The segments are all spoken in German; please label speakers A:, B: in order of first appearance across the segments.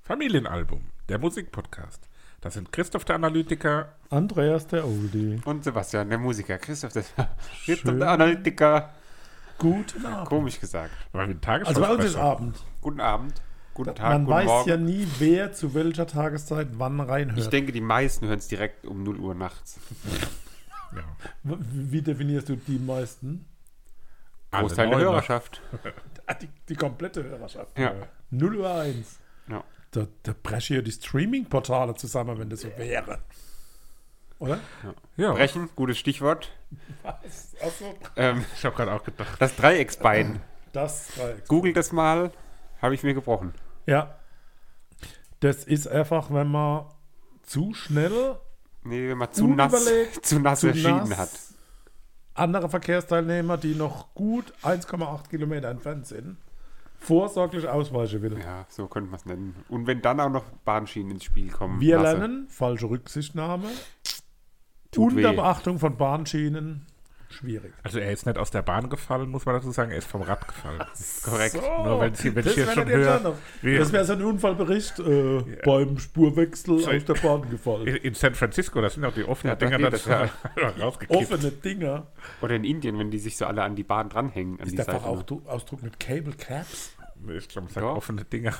A: Familienalbum, der Musikpodcast. Das sind Christoph der Analytiker,
B: Andreas der Oldie
C: und Sebastian der Musiker. Christoph der Analytiker.
B: Guten Abend.
C: Komisch gesagt.
A: weil wir Tagesschau
B: Also bei uns ist Abend.
C: Guten Abend, guten Tag,
B: Man
C: guten
B: weiß
C: Morgen.
B: ja nie, wer zu welcher Tageszeit wann reinhört.
C: Ich denke, die meisten hören es direkt um 0 Uhr nachts.
A: Ja.
B: Wie definierst du die meisten?
C: Großteil
A: Alle
C: der
A: neun,
C: Hörerschaft.
B: Die komplette Hörerschaft.
C: Ja.
B: 0 Uhr 1.
C: Ja.
B: Da breche ja die Streaming-Portale zusammen, wenn das so wäre. Oder?
A: Ja.
C: Brechen, gutes Stichwort.
B: Was? Achso.
A: Ich habe gerade auch gedacht.
C: Das Dreiecksbein.
B: Das war
C: Googelt das mal, habe ich mir gebrochen.
B: Ja. Das ist einfach, wenn man zu schnell
C: Nee, wenn man zu nass entschieden hat.
B: Andere Verkehrsteilnehmer, die noch gut 1,8 Kilometer entfernt sind, vorsorglich ausweichen will.
C: Ja, so könnte man es nennen. Und wenn dann auch noch Bahnschienen ins Spiel kommen.
B: Wir
C: lasse.
B: lernen, falsche Rücksichtnahme,
C: Tut
B: unter
C: weh.
B: Beachtung von Bahnschienen, schwierig.
A: Also er ist nicht aus der Bahn gefallen, muss man dazu sagen, er ist vom Rad gefallen.
C: Korrekt.
A: Nur wenn ich hier
B: das
A: schon
B: wäre
A: höre,
B: das wäre so ein Unfallbericht beim Spurwechsel aus der Bahn gefallen.
A: in San Francisco, das sind auch die offenen
C: Ja,
A: Dinger,
C: nee,
A: das
C: das
A: rausgekippt.
B: Offene Dinger.
C: Oder in Indien, wenn die sich so alle an die Bahn dranhängen. An
B: Ist
C: die
B: der
C: Seite.
B: Fachausdruck mit Cable Caps?
A: Ich glaube, es sind
C: Ja.
A: offene Dinger.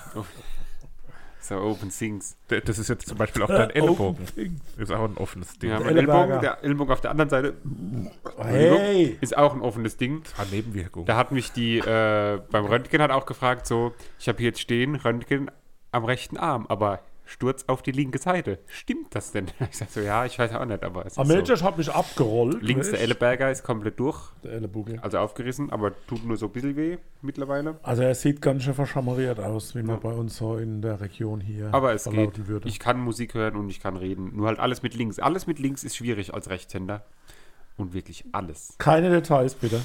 C: So Open Things.
A: Das ist jetzt zum Beispiel auch dein Ellenbogen.
B: Open Things.
A: Ist auch ein offenes Ding.
C: Ja,
B: Der
C: mein
B: Ellenberger.
C: der Ellbogen auf der anderen Seite
B: Hey!
C: ist auch ein offenes Ding.
A: Ah, Nebenwirkung.
C: Da hat mich die beim Röntgen hat auch gefragt, so, ich habe hier jetzt stehen, Röntgen am rechten Arm, aber Sturz auf die linke Seite. Stimmt das denn? Ich sag so, ja, ich weiß auch nicht, aber es ist
B: Amerika
C: so.
B: hat mich abgerollt.
C: Links der
B: weißt?
C: Ellenberger ist komplett durch,
B: Der Ellenbogen.
C: also aufgerissen, aber tut nur so ein bisschen weh mittlerweile.
B: Also er sieht ganz schön verschammeriert aus, wie man bei uns so in der Region hier
C: Aber es
B: verlauten
C: geht.
B: würde.
C: Ich kann Musik hören und ich kann reden. Nur halt alles mit links. Alles mit links ist schwierig als Rechtshänder. Und wirklich alles.
B: Keine Details, bitte.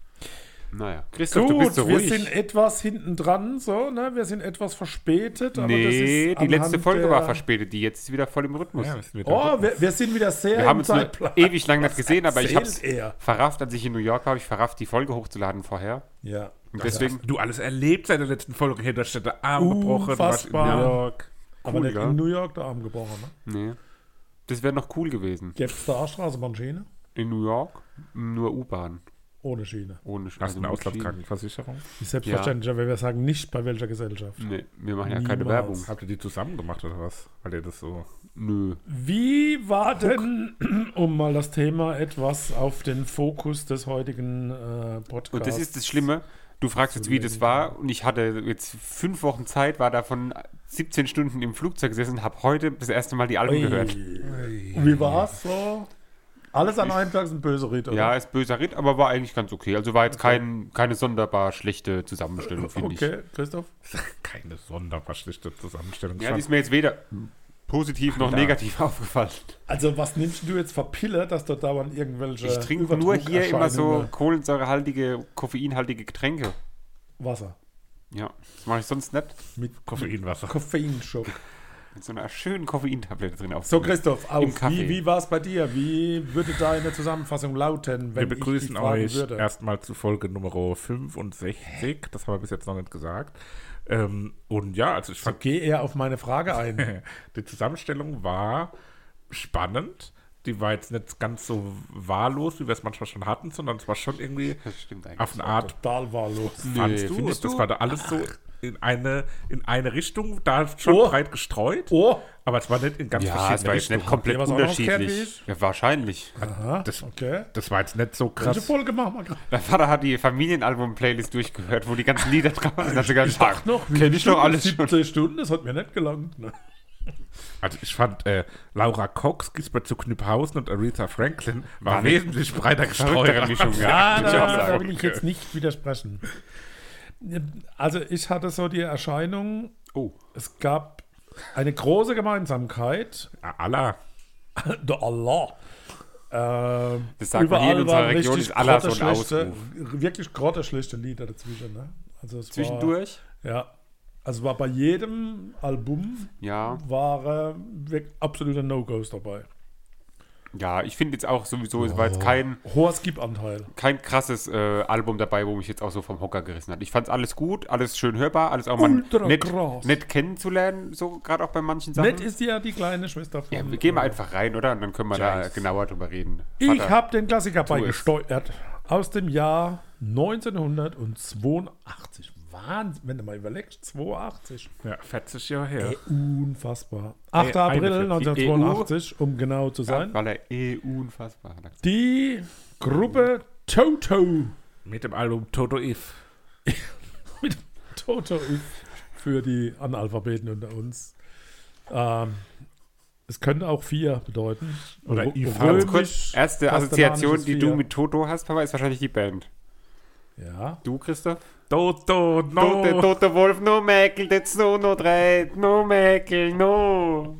C: Naja. Christoph, du
B: Gut,
C: bist so
B: wir
C: ruhig.
B: sind etwas hinten dran, so, ne? Wir sind etwas verspätet. Aber das
C: Nee,
B: ist
C: die letzte
B: anhand
C: Folge
B: der...
C: war verspätet. Die jetzt ist wieder voll im Rhythmus.
A: Ja, das ist wieder
B: Oh, wir sind wieder sehr
C: Wir haben
B: im
C: uns nur
B: Zeitplan.
C: ewig lang nicht gesehen, aber ich
B: Erzählt
C: hab's
B: er.
C: verrafft, als ich in New York war, habe ich verrafft, die Folge hochzuladen vorher.
B: Ja.
C: Und deswegen,
A: du alles erlebt seit der letzten Folge. Hier, da steht der Arm gebrochen. Du warst in
B: Unfassbar.
A: New York.
B: Aber
C: Cool,
B: nicht
C: ja.
B: in New York der Arm gebrochen, ne?
C: nee. Das wäre noch cool gewesen.
B: Gibt es da auch Straßenbahnschiene?
C: In New York nur U-Bahn.
B: Ohne Schiene.
C: Ohne
A: Hast du eine
C: mit
A: Auslandskrankenversicherung?
B: Ist selbstverständlich, wenn wir sagen, nicht bei welcher Gesellschaft.
C: Schienen. Nee, wir machen ja keine
B: Niemals.
C: Werbung.
A: Habt ihr die zusammen gemacht oder was? Weil ihr das so...
C: Nö.
B: Wie war denn, um mal das Thema etwas auf den Fokus des heutigen Podcasts...
C: Und das ist das Schlimme. Du fragst jetzt, wie das war. Und ich hatte jetzt 5 Wochen Zeit, war davon 17 Stunden im Flugzeug gesessen, habe heute das erste Mal die Alben
B: Ui.
C: gehört.
B: Und wie war's so? Alles an einem Tag ist ein böser Ritt, oder?
C: Ja, ist böser Ritt, aber war eigentlich ganz okay. Also war jetzt keine sonderbar schlechte Zusammenstellung, finde ich.
B: Okay, Christoph?
A: Keine sonderbar schlechte Zusammenstellung.
C: Ja, die ist mir jetzt weder positiv noch negativ aufgefallen.
B: Also was nimmst du jetzt für Pille, dass du dauernd irgendwelche
C: Ich trinke nur hier immer so
B: Überdruckerscheinungen-
C: kohlensäurehaltige, koffeinhaltige Getränke.
B: Wasser
C: Ja, das mache ich sonst nicht.
B: mit
A: Koffeinwasser.
B: Koffeinschock.
C: Mit so einer schönen Koffeintablette drin auf.
B: So, Christoph,
C: Im
B: auf.
C: Kaffee.
B: Wie war es bei dir? Wie würde deine Zusammenfassung lauten, wenn
A: Wir
B: ich
A: begrüßen
B: dich fragen
A: euch
B: würde?
A: erstmal zu Folge Nummer 65. Das haben wir bis jetzt noch nicht gesagt. Und ja, also ich fand,
B: Geh eher auf meine Frage ein.
A: die Zusammenstellung war spannend. Die war jetzt nicht ganz so wahllos, wie wir es manchmal schon hatten, sondern es war schon irgendwie
C: Das stimmt eigentlich.
A: auf eine Art,
B: Total wahllos.
A: fandst du?
C: findest
A: Das
C: du?
A: war da alles so in eine Richtung, da schon
B: Oh.
A: breit gestreut,
B: Oh,
A: aber es war nicht in ganz
C: Ja, es
A: verschiedene
C: war jetzt nicht
A: Richtungen.
C: komplett
B: Habt ihr was anderes gehört wie
C: unterschiedlich. Ja, wahrscheinlich.
B: aha,
A: Das,
B: okay.
A: das war jetzt nicht so
B: Welche
A: krass.
B: Folge machen wir gerade?
C: Mein Vater hat die Familienalbum-Playlist durchgehört, wo die ganzen Lieder drauf sind. Hat sogar
B: Ich dachte noch,
C: kenn ich doch alles schon.
B: 17 Stunden, das hat mir nicht gelangt. Ne?
A: Also ich fand, Laura Cox, Gisbert zu Knüpphausen und Aretha Franklin war
C: War nicht-
A: wesentlich breiter
C: Verrücktere
A: gestreut.
C: Mischung,
B: Ja,
C: würde ich auch
B: da
C: sagen.
B: will ich jetzt nicht widersprechen. Also ich hatte so die Erscheinung,
C: Oh,
B: es gab eine große Gemeinsamkeit.
A: Allah.
B: Der Allah.
C: Das sagt man hier in unserer Region, ist Allah so ein
B: grotteschlechte-
C: Ausruf.
B: wirklich grotteschlechte Lieder dazwischen. Ne? Also es
C: zwischendurch?
B: War, ja. Also war bei jedem Album
C: Ja.
B: war absoluter No-Gos dabei.
C: Ja, ich finde jetzt auch sowieso, es war jetzt kein
B: Hoher Skip-Anteil.
C: krasses Album dabei, wo mich jetzt auch so vom Hocker gerissen hat. Ich fand alles gut, alles schön hörbar, alles auch mal
B: Ultra
C: nett,
B: krass.
C: nett kennenzulernen, so gerade auch bei manchen Sachen.
B: Nett ist ja die kleine Schwester von...
C: Ja, wir gehen mal einfach rein, oder? Und dann können wir da
A: Jace.
C: genauer drüber reden.
B: Ich
C: Vater,
B: habe den Klassiker
C: tu es.
B: beigesteuert aus dem Jahr 1982. Wahnsinn, wenn du mal überlegst, 82.
A: Ja, 40 Jahre her.
B: Unfassbar. 8.
A: Ey,
B: April
A: 41.
B: 1982, um genau zu sein.
C: weil er unfassbar hat.
B: Die Gruppe Toto.
A: Mit dem Album Toto If.
B: Mit Toto ist für die Analphabeten unter uns. Es könnte auch 4 bedeuten.
A: Oder
B: Rö-
A: IV.
B: römisch,
C: Ganz kurz, erste Assoziation,
B: kastellanisches
C: die du
B: 4.
C: mit Toto hast, Papa, ist wahrscheinlich die Band.
B: Ja.
C: Du, Christoph?
A: Toto, no.
C: Tote Wolf, no Mäkel, that's no 3, no Mäkel, no.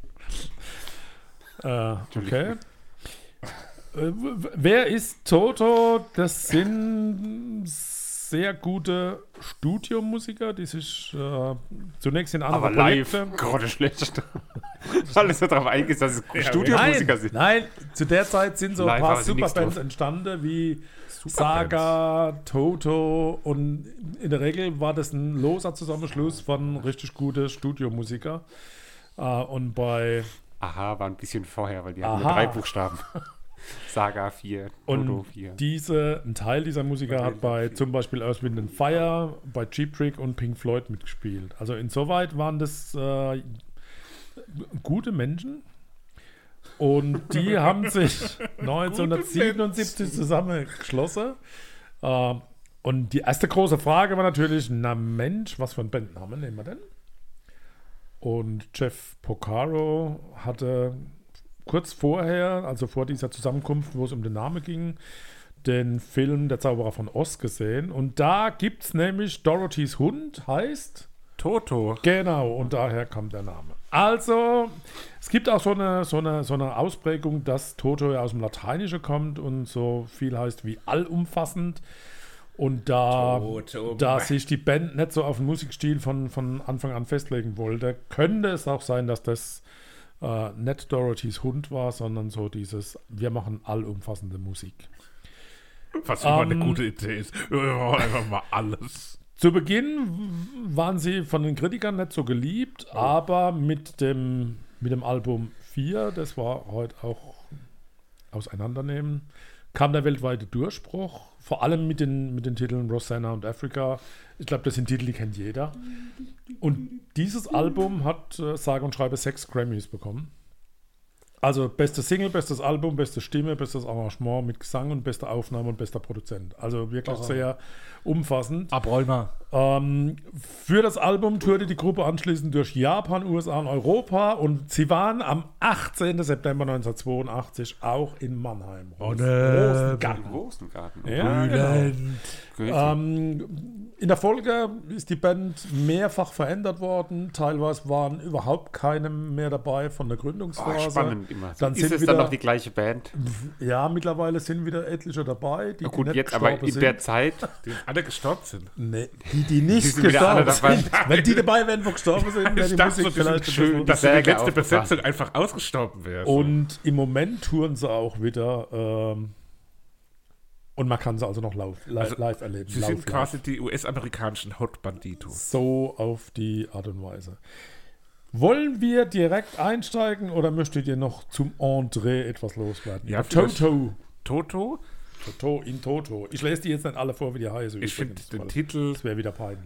B: Okay. Wer ist Toto? Das sind sehr gute Studiomusiker, die sich zunächst in andere
C: Aber live,
B: Projekte...
C: gerade schlecht. Alles so drauf eingesetzt, dass es Studiomusiker sind.
B: Nein, zu der Zeit sind so ein
C: Live
B: paar
C: haben sie nichts
B: Superbands
C: drauf.
B: entstanden, wie Saga, Toto, und in der Regel war das ein loser Zusammenschluss von richtig guten Studiomusiker. Und bei
C: Aha, war ein bisschen vorher, weil die hatten nur
B: Aha.
C: 3 Buchstaben. Saga 4, Toto
B: und
C: 4.
B: ein Teil dieser Musiker hat bei zum Beispiel Earth, Wind and Fire, bei Cheap Trick und Pink Floyd mitgespielt. Also insoweit waren das gute Menschen. Und die haben sich 1977 zusammengeschlossen. Und die erste große Frage war natürlich, na Mensch, was für einen Bandnamen nehmen wir denn? Und Jeff Porcaro hatte kurz vorher, also vor dieser Zusammenkunft, wo es um den Namen ging, den Film Der Zauberer von Oz gesehen. Und da gibt es nämlich Dorothys Hund, heißt...
A: Toto.
B: Genau, und daher kommt der Name. Also, es gibt auch so eine Ausprägung, dass Toto ja aus dem Lateinischen kommt und so viel heißt wie allumfassend. Und da sich die Band nicht so auf den Musikstil von Anfang an festlegen wollte, könnte es auch sein, dass das nicht Dorothys Hund war, sondern so dieses, wir machen allumfassende Musik.
A: Was immer eine gute Idee ist. Einfach mal alles.
B: Zu Beginn waren sie von den Kritikern nicht so geliebt, aber mit dem Album 4, das war heute auch auseinandernehmen, kam der weltweite Durchbruch, vor allem mit den Titeln Rosanna und Africa. Ich glaube, das sind Titel, die kennt jeder. Und dieses Album hat sage und schreibe 6 Grammys bekommen. Also beste Single, bestes Album, beste Stimme, bestes Arrangement mit Gesang und beste Aufnahme und bester Produzent. Also wirklich sehr umfassend.
A: Abräumer.
B: Für das Album tourte die Gruppe anschließend durch Japan, USA und Europa, und sie waren am 18. September 1982 auch in Mannheim. Rosengarten.
C: Rosengarten.
B: Ja, genau. In der Folge ist die Band mehrfach verändert worden. Teilweise waren überhaupt keine mehr dabei von der Gründungsphase.
C: Spannend immer.
B: Dann
C: Ist
B: sind
C: es
B: wieder,
C: dann noch die gleiche Band?
B: Ja, mittlerweile sind wieder etliche dabei, die
C: Gut,
B: nicht
C: jetzt aber
B: gestorben
C: in
B: sind.
C: der Zeit,
A: Die alle gestorben sind.
B: Nee, die nicht
C: sind wieder alle
B: gestorben
C: dabei.
B: sind. Wenn die dabei wären, wo gestorben sind, wäre die
A: Ich dachte,
B: Musik
A: so, die
B: vielleicht
A: sind
B: ein
A: schön,
B: bisschen-
A: dass die
C: Säge
A: letzte
C: aufgebracht.
A: Besetzung einfach ausgestorben wäre.
B: Und im Moment touren sie auch wieder. Und man kann sie also noch live erleben.
A: Sie sind quasi die US-amerikanischen Hot Banditos.
B: so auf die Art und Weise. Wollen wir direkt einsteigen oder möchtet ihr noch zum Entree etwas loswerden?
A: Ja, vielleicht.
B: Toto.
A: Toto?
B: Toto. Ich lese die jetzt nicht alle vor, wie die heißen.
A: Ich finde
B: übrigens,
A: den
B: weil
A: Titel
B: Das wäre wieder peinlich.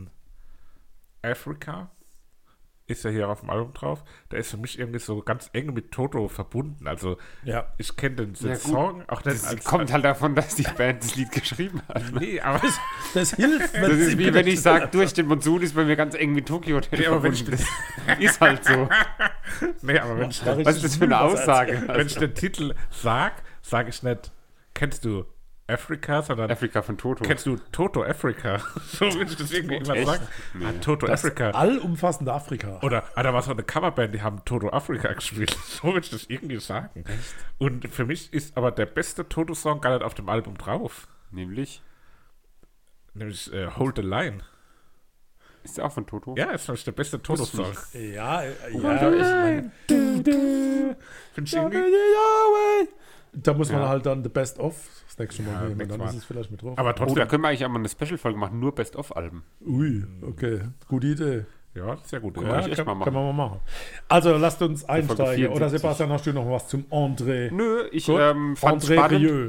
A: Africa ist ja hier auf dem Album drauf. Der ist für mich irgendwie so ganz eng mit Toto verbunden. Also
B: Ja.
A: ich kenne den
C: Ja, gut.
A: Song auch nicht
C: das kommt halt davon, dass die Band das Lied geschrieben hat.
A: Nee, aber
B: Das hilft, wenn
C: Das ist
B: sie
C: wie wenn ich sage, durch den Monsun ist bei mir ganz eng mit Tokio Hotel
A: Ja, aber wenn
C: verbunden. Das ist halt so.
A: nee, aber wenn ich,
C: Was ist das für eine Aussage?
A: wenn ich den Titel sage ich nicht, kennst du Africa, sondern
C: Afrika von Toto.
A: kennst du Toto Africa? So will ich das irgendwie immer
C: Echt?
A: sagen.
C: Nee.
A: Toto
B: Das
A: Africa.
B: allumfassende Afrika.
A: Oder da war so eine Coverband, die haben Toto Africa gespielt. So würde ich das irgendwie sagen. Und für mich ist aber der beste Toto-Song gar nicht auf dem Album drauf.
C: Nämlich?
A: Nämlich Hold the Line.
C: Ist der auch von Toto?
A: Ja, ist der beste Toto-Song.
B: Ja,
A: Ich meine, finde ich irgendwie.
B: da muss man
C: Ja.
B: halt dann The Best of das nächste Mal
A: Ja,
B: nehmen.
A: nächstes
B: Dann
A: Mal.
B: ist es vielleicht mit drauf.
A: Aber
C: Oh, da
A: trotzdem.
C: können wir eigentlich auch mal eine Special-Folge machen, nur Best-of-Alben.
B: Ui, okay. Gute Idee.
A: Ja, sehr gut.
C: Ja,
A: Ja.
C: ich echt mal machen.
B: Können wir mal machen. Also lasst uns
C: Folge
B: einsteigen. Oder
C: 74.
B: Sebastian, hast du noch was zum André?
C: Nö, ich
B: Gut.
C: fand es
B: André
C: spannend.
B: Rieu.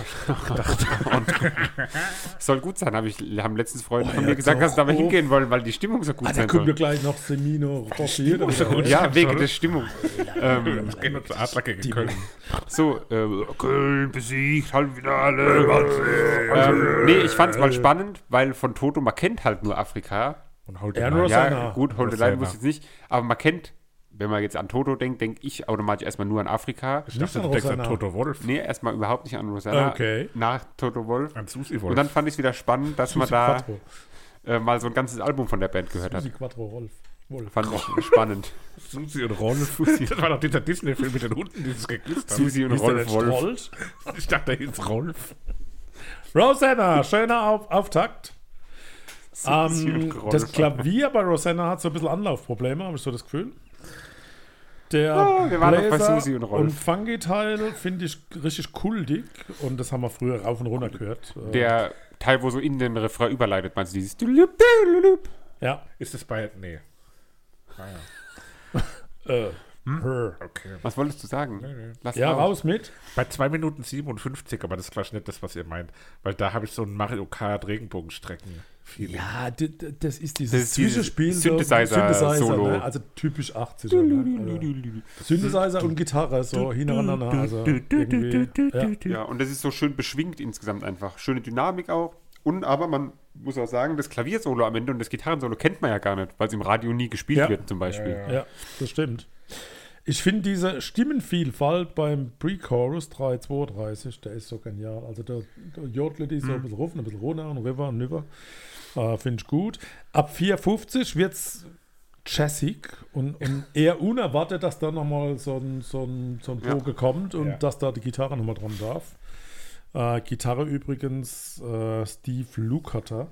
C: Soll gut sein, haben letztens Freunde von
B: ja,
C: mir gesagt, dass sie da mal
B: doch.
C: hingehen wollen, weil die Stimmung so gut
B: Da
C: sein
B: kommt ja
C: soll.
B: gleich noch Semino Rossi.
C: Ja, wegen der Stimmung.
A: Das geht nur zu Adler gegen Köln.
C: So, Köln besiegt, Halbfinale. Nee, ich fand es mal spannend, weil von Toto, man kennt halt nur Afrika.
A: Und haut
B: Ja,
A: den
B: nur
A: rein.
B: Rosanna.
C: Ja, gut, Hold the
A: Rosanna.
C: Line wusste ich jetzt nicht, aber man kennt, wenn man jetzt an Toto denkt, denke ich automatisch erstmal nur an Afrika.
A: Ich dachte,
B: an
A: du denkst an
B: Rosanna.
A: Toto Wolf.
C: Nee, erstmal überhaupt nicht an Rosanna.
B: Okay.
C: Nach Toto Wolf.
A: An Susi
C: Und
A: Wolf.
C: dann fand ich es wieder spannend, dass man
B: Susi
C: da
B: Quattro.
C: mal so ein ganzes Album von der Band gehört hat.
B: Susi Quattro Rolf. Wolf.
C: Fand ich spannend.
A: Susi und Rolf. Das war doch dieser Disney-Film mit den Hunden, die es geküsst haben.
C: Susi und
B: Ist der
C: Rolf
B: nicht
C: Wolf.
B: Strolch?
A: Ich dachte, der hieß Rolf.
B: Rosanna, schöner Auftakt.
C: Susi und Rolf.
B: Das Klavier bei Rosanna hat so ein bisschen Anlaufprobleme, habe ich so das Gefühl. Der
C: wir waren doch bei
B: Bläser-
C: Susi und Rolf.
B: und Funky-Teil finde ich richtig kultig und das haben wir früher rauf und runter gehört.
C: Der Teil, wo so in den Refrain überleitet, meinst du dieses Dulup, dulup?
B: Ja.
A: Ist das bei. Nee. Ah, ja.
B: Her.
A: Okay.
C: Was wolltest du sagen? Lass
B: Ja, raus mit.
A: Bei 2 Minuten 57, aber das ist vielleicht nicht das, was ihr meint. Weil da habe ich so ein Mario Kart Regenbogenstrecken.
B: Ja, das ist dieses
C: Das ist dieses
B: Zwischenspiel.
C: Synthesizer-Solo.
B: Ne? Also typisch 80er. Ne? Synthesizer und Gitarre so hintereinander. Also irgendwie, ja.
C: Ja, und das ist so schön beschwingt insgesamt einfach. Schöne Dynamik auch. Und aber man muss auch sagen, das Klaviersolo am Ende und das Gitarrensolo kennt man ja gar nicht, weil es im Radio nie gespielt
B: Ja.
C: wird zum Beispiel.
A: Ja.
B: Ja, das stimmt. Ich finde diese Stimmenvielfalt beim Pre-Chorus 332, der ist so genial. Also der jodelt die so ein bisschen rauf, ein bisschen runter und rüber und rüber. Finde ich gut. Ab 4,50 wird es jazzig und eher unerwartet, dass da nochmal so ein Bogen kommt und
A: Ja.
B: dass da die Gitarre nochmal dran darf. Gitarre übrigens Steve Lukather.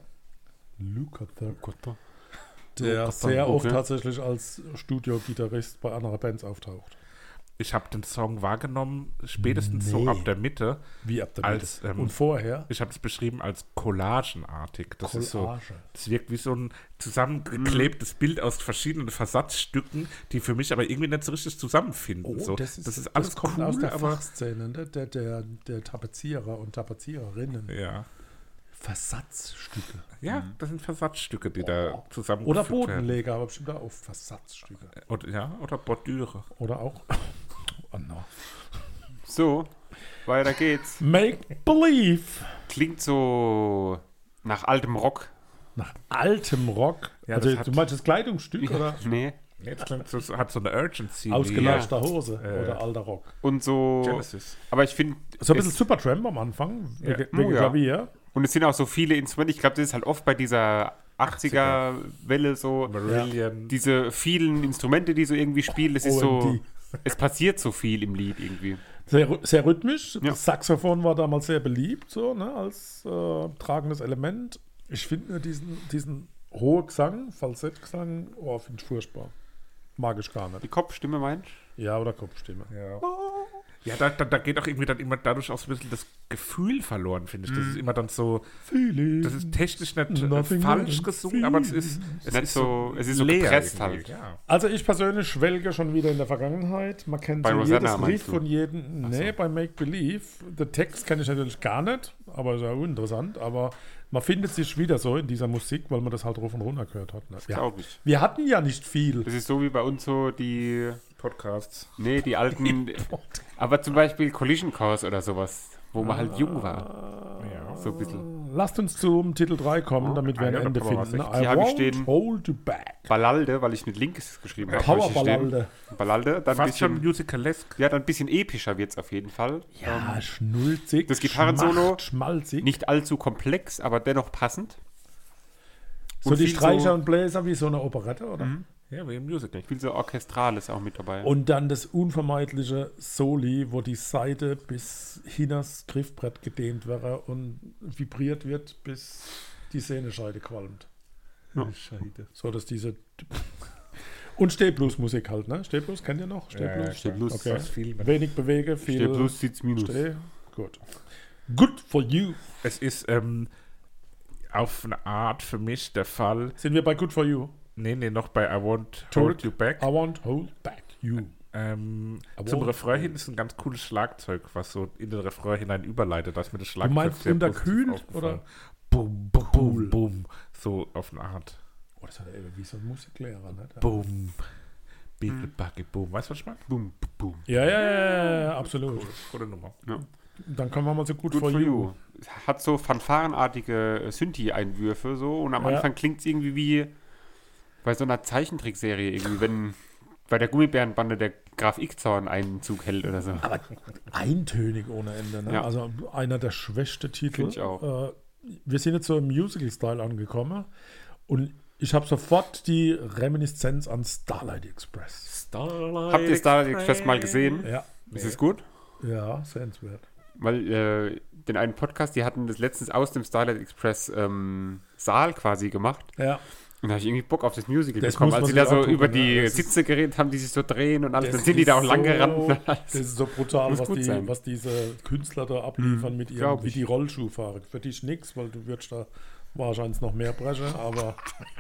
B: Der
C: Lukather,
B: sehr oft
C: okay.
B: tatsächlich als Studiogitarrist bei anderen Bands auftaucht.
A: Ich habe den Song wahrgenommen, spätestens so
B: Nee.
A: ab der Mitte.
B: Wie ab der
A: Als,
B: Mitte. Und vorher?
A: Ich habe es beschrieben als collagenartig. Das ist so.
B: Collage.
A: Das wirkt wie so ein zusammengeklebtes Bild aus verschiedenen Versatzstücken, die für mich aber irgendwie nicht so richtig zusammenfinden. so. Das ist alles
B: kommt
A: cool,
B: aus der
A: aber
B: Fachszene, ne? der Tapezierer und Tapezierinnen.
A: ja.
B: Versatzstücke.
A: Ja, das sind Versatzstücke, die da zusammen
B: Oder Bodenleger, aber bestimmt auch Versatzstücke.
A: Oder Bordüre.
B: Oder auch. Oh no.
C: So, weiter geht's.
B: Make Believe.
C: Klingt so nach altem Rock.
B: Nach altem Rock.
A: Ja,
B: also
A: das hat-
B: du meinst das Kleidungsstück oder
C: Nee.
A: Jetzt klingt so, hat so eine Urgency.
B: ausgelatschter Hose oder alter Rock?
C: Und so.
A: Genesis.
C: Aber ich finde.
B: So ein bisschen Supertramp am Anfang.
A: Ja.
B: Wegen
C: Oh, ja.
B: Klavier.
C: Und es sind auch so viele Instrumente. Ich glaube, das ist halt oft bei dieser 80er-Welle so.
A: Marillion.
C: Diese vielen Instrumente, die so irgendwie spielen, es ist so.
B: OMD.
C: Es passiert so viel im Lied irgendwie.
B: Sehr rhythmisch.
C: Ja.
B: Das Saxophon war damals sehr beliebt, so, ne, als tragendes Element. Ich finde nur diesen hohen Gesang, Falsettgesang, finde ich furchtbar. Mag ich gar nicht.
C: Die Kopfstimme meinst
B: Ja, oder Kopfstimme.
A: Ja, ja da geht auch irgendwie dann immer dadurch auch so ein bisschen das Gefühl verloren, finde ich. Das ist immer dann so, das ist technisch nicht
B: Nothing
A: falsch
B: but
A: gesungen, aber es ist
C: Nicht so- es ist so
A: leer
C: gepresst
A: irgendwie,
C: halt.
A: Ja.
B: Also ich persönlich schwelge schon wieder in der Vergangenheit. Man kennt
C: Bei
B: so
C: Rosanna
B: jedes
C: meinst
B: Lied
C: du?
B: von jedem. Nee, bei Make Believe. Den Text kenne ich natürlich gar nicht, aber ist ja uninteressant. Aber man findet sich wieder so in dieser Musik, weil man das halt rauf und runter gehört hat. Ne? Ja.
C: glaube ich.
B: Wir hatten ja nicht viel.
C: Das ist so wie bei uns so die.
A: Podcasts.
C: Nee, die alten. Aber zum Beispiel Collision Course oder sowas, wo man halt jung war.
A: Ja.
C: So ein bisschen.
B: Lasst uns zum Titel 3 kommen, damit wir ein
A: ja, da
B: Ende
A: kann man
B: finden.
A: was
B: I
C: Die habe ich
B: won't
C: stehen.
B: hold you back.
C: Ballalde, weil ich mit Links geschrieben habe.
B: Powerballalde.
C: Ballalde, dann ein
A: Fast schon
C: bisschen.
A: musicalesk.
C: Ja, dann ein bisschen epischer wird es auf jeden Fall.
B: Ja, schnulzig.
C: das Gitarrensolo-
B: Schmalzig.
C: Nicht allzu komplex, aber dennoch passend.
B: so
C: und
B: die
C: viel
B: Streicher
C: so-
B: und Bläser wie so eine Operette, oder?
A: Ja, wie im Musical.
C: Viel so Orchestrales auch mit dabei.
B: Und dann das unvermeidliche Soli, wo die Seite bis hinters Griffbrett gedehnt wäre und vibriert wird, bis die Sehnescheide qualmt.
A: Scheide.
B: So, dass diese... Und Stehblues-Musik halt, ne? Stehblues, kennt ihr noch? Stehblues?
C: Stehblues.
B: Okay.
A: Das viel mit.
B: Wenig bewege, viel...
C: Steht plus, sitzt minus.
B: Steh. Gut. Good for you.
A: Es ist auf eine Art für mich der Fall.
B: Sind wir bei Good for you?
A: Nee, noch bei I Won't Hold You Back.
B: I won't hold back you.
A: Zum Refrain hin ist ein ganz cooles Schlagzeug, was so in den Refrain hinein überleitet. Das mit dem Schlagzeug
B: Du meinst
A: sehr
B: unterkühlt,
A: positiv aufgefallen.
B: oder?
A: Boom, boom, boom, boom. So auf eine Art.
B: Oh, das hat er eben wie so ein Musiklehrer, ne?
A: Boom. Biggie, Buggy, boom. Weißt du, was ich meine?
C: Boom, boom.
B: Ja, absolut.
A: Gute Nummer.
B: Dann kommen wir mal zu Good,
C: Good
B: for you.
C: Hat so fanfarenartige Synthi-Einwürfe so und am
B: Ja.
C: Anfang klingt es irgendwie wie bei so einer Zeichentrickserie irgendwie, wenn bei der Gummibärenbande der Graf Ickzorn einen Zug hält oder so.
B: Aber eintönig ohne Ende, ne?
C: Ja.
B: Also einer der schwächsten Titel.
C: Find ich auch.
B: Wir sind jetzt so im Musical-Style angekommen und ich habe sofort die Reminiszenz an Starlight Express.
C: Habt ihr Starlight Express mal gesehen?
B: Ja,
C: Ist es gut?
B: ja, sehenswert.
C: Weil den einen Podcast, die hatten das letztens aus dem Starlight Express Saal quasi gemacht.
B: Ja,
C: Und da habe ich irgendwie Bock auf das Musical
B: Das
C: bekommen.
B: muss man
C: Als sie da
B: sich
C: so
B: angucken,
C: über
B: ne?
C: die
B: Das ist-
C: Sitze geredet haben, die sich so drehen und alles.
B: das
C: Dann sind die da auch
B: ist
C: lang
B: so-
C: gerannt.
B: Das ist so brutal,
C: Muss gut sein.
B: was diese Künstler da abliefern mit ihrem,
C: glaub
B: wie
C: ich.
B: die Rollschuhfahrer. Für dich nix, weil du würdest da wahrscheinlich noch mehr brechen, aber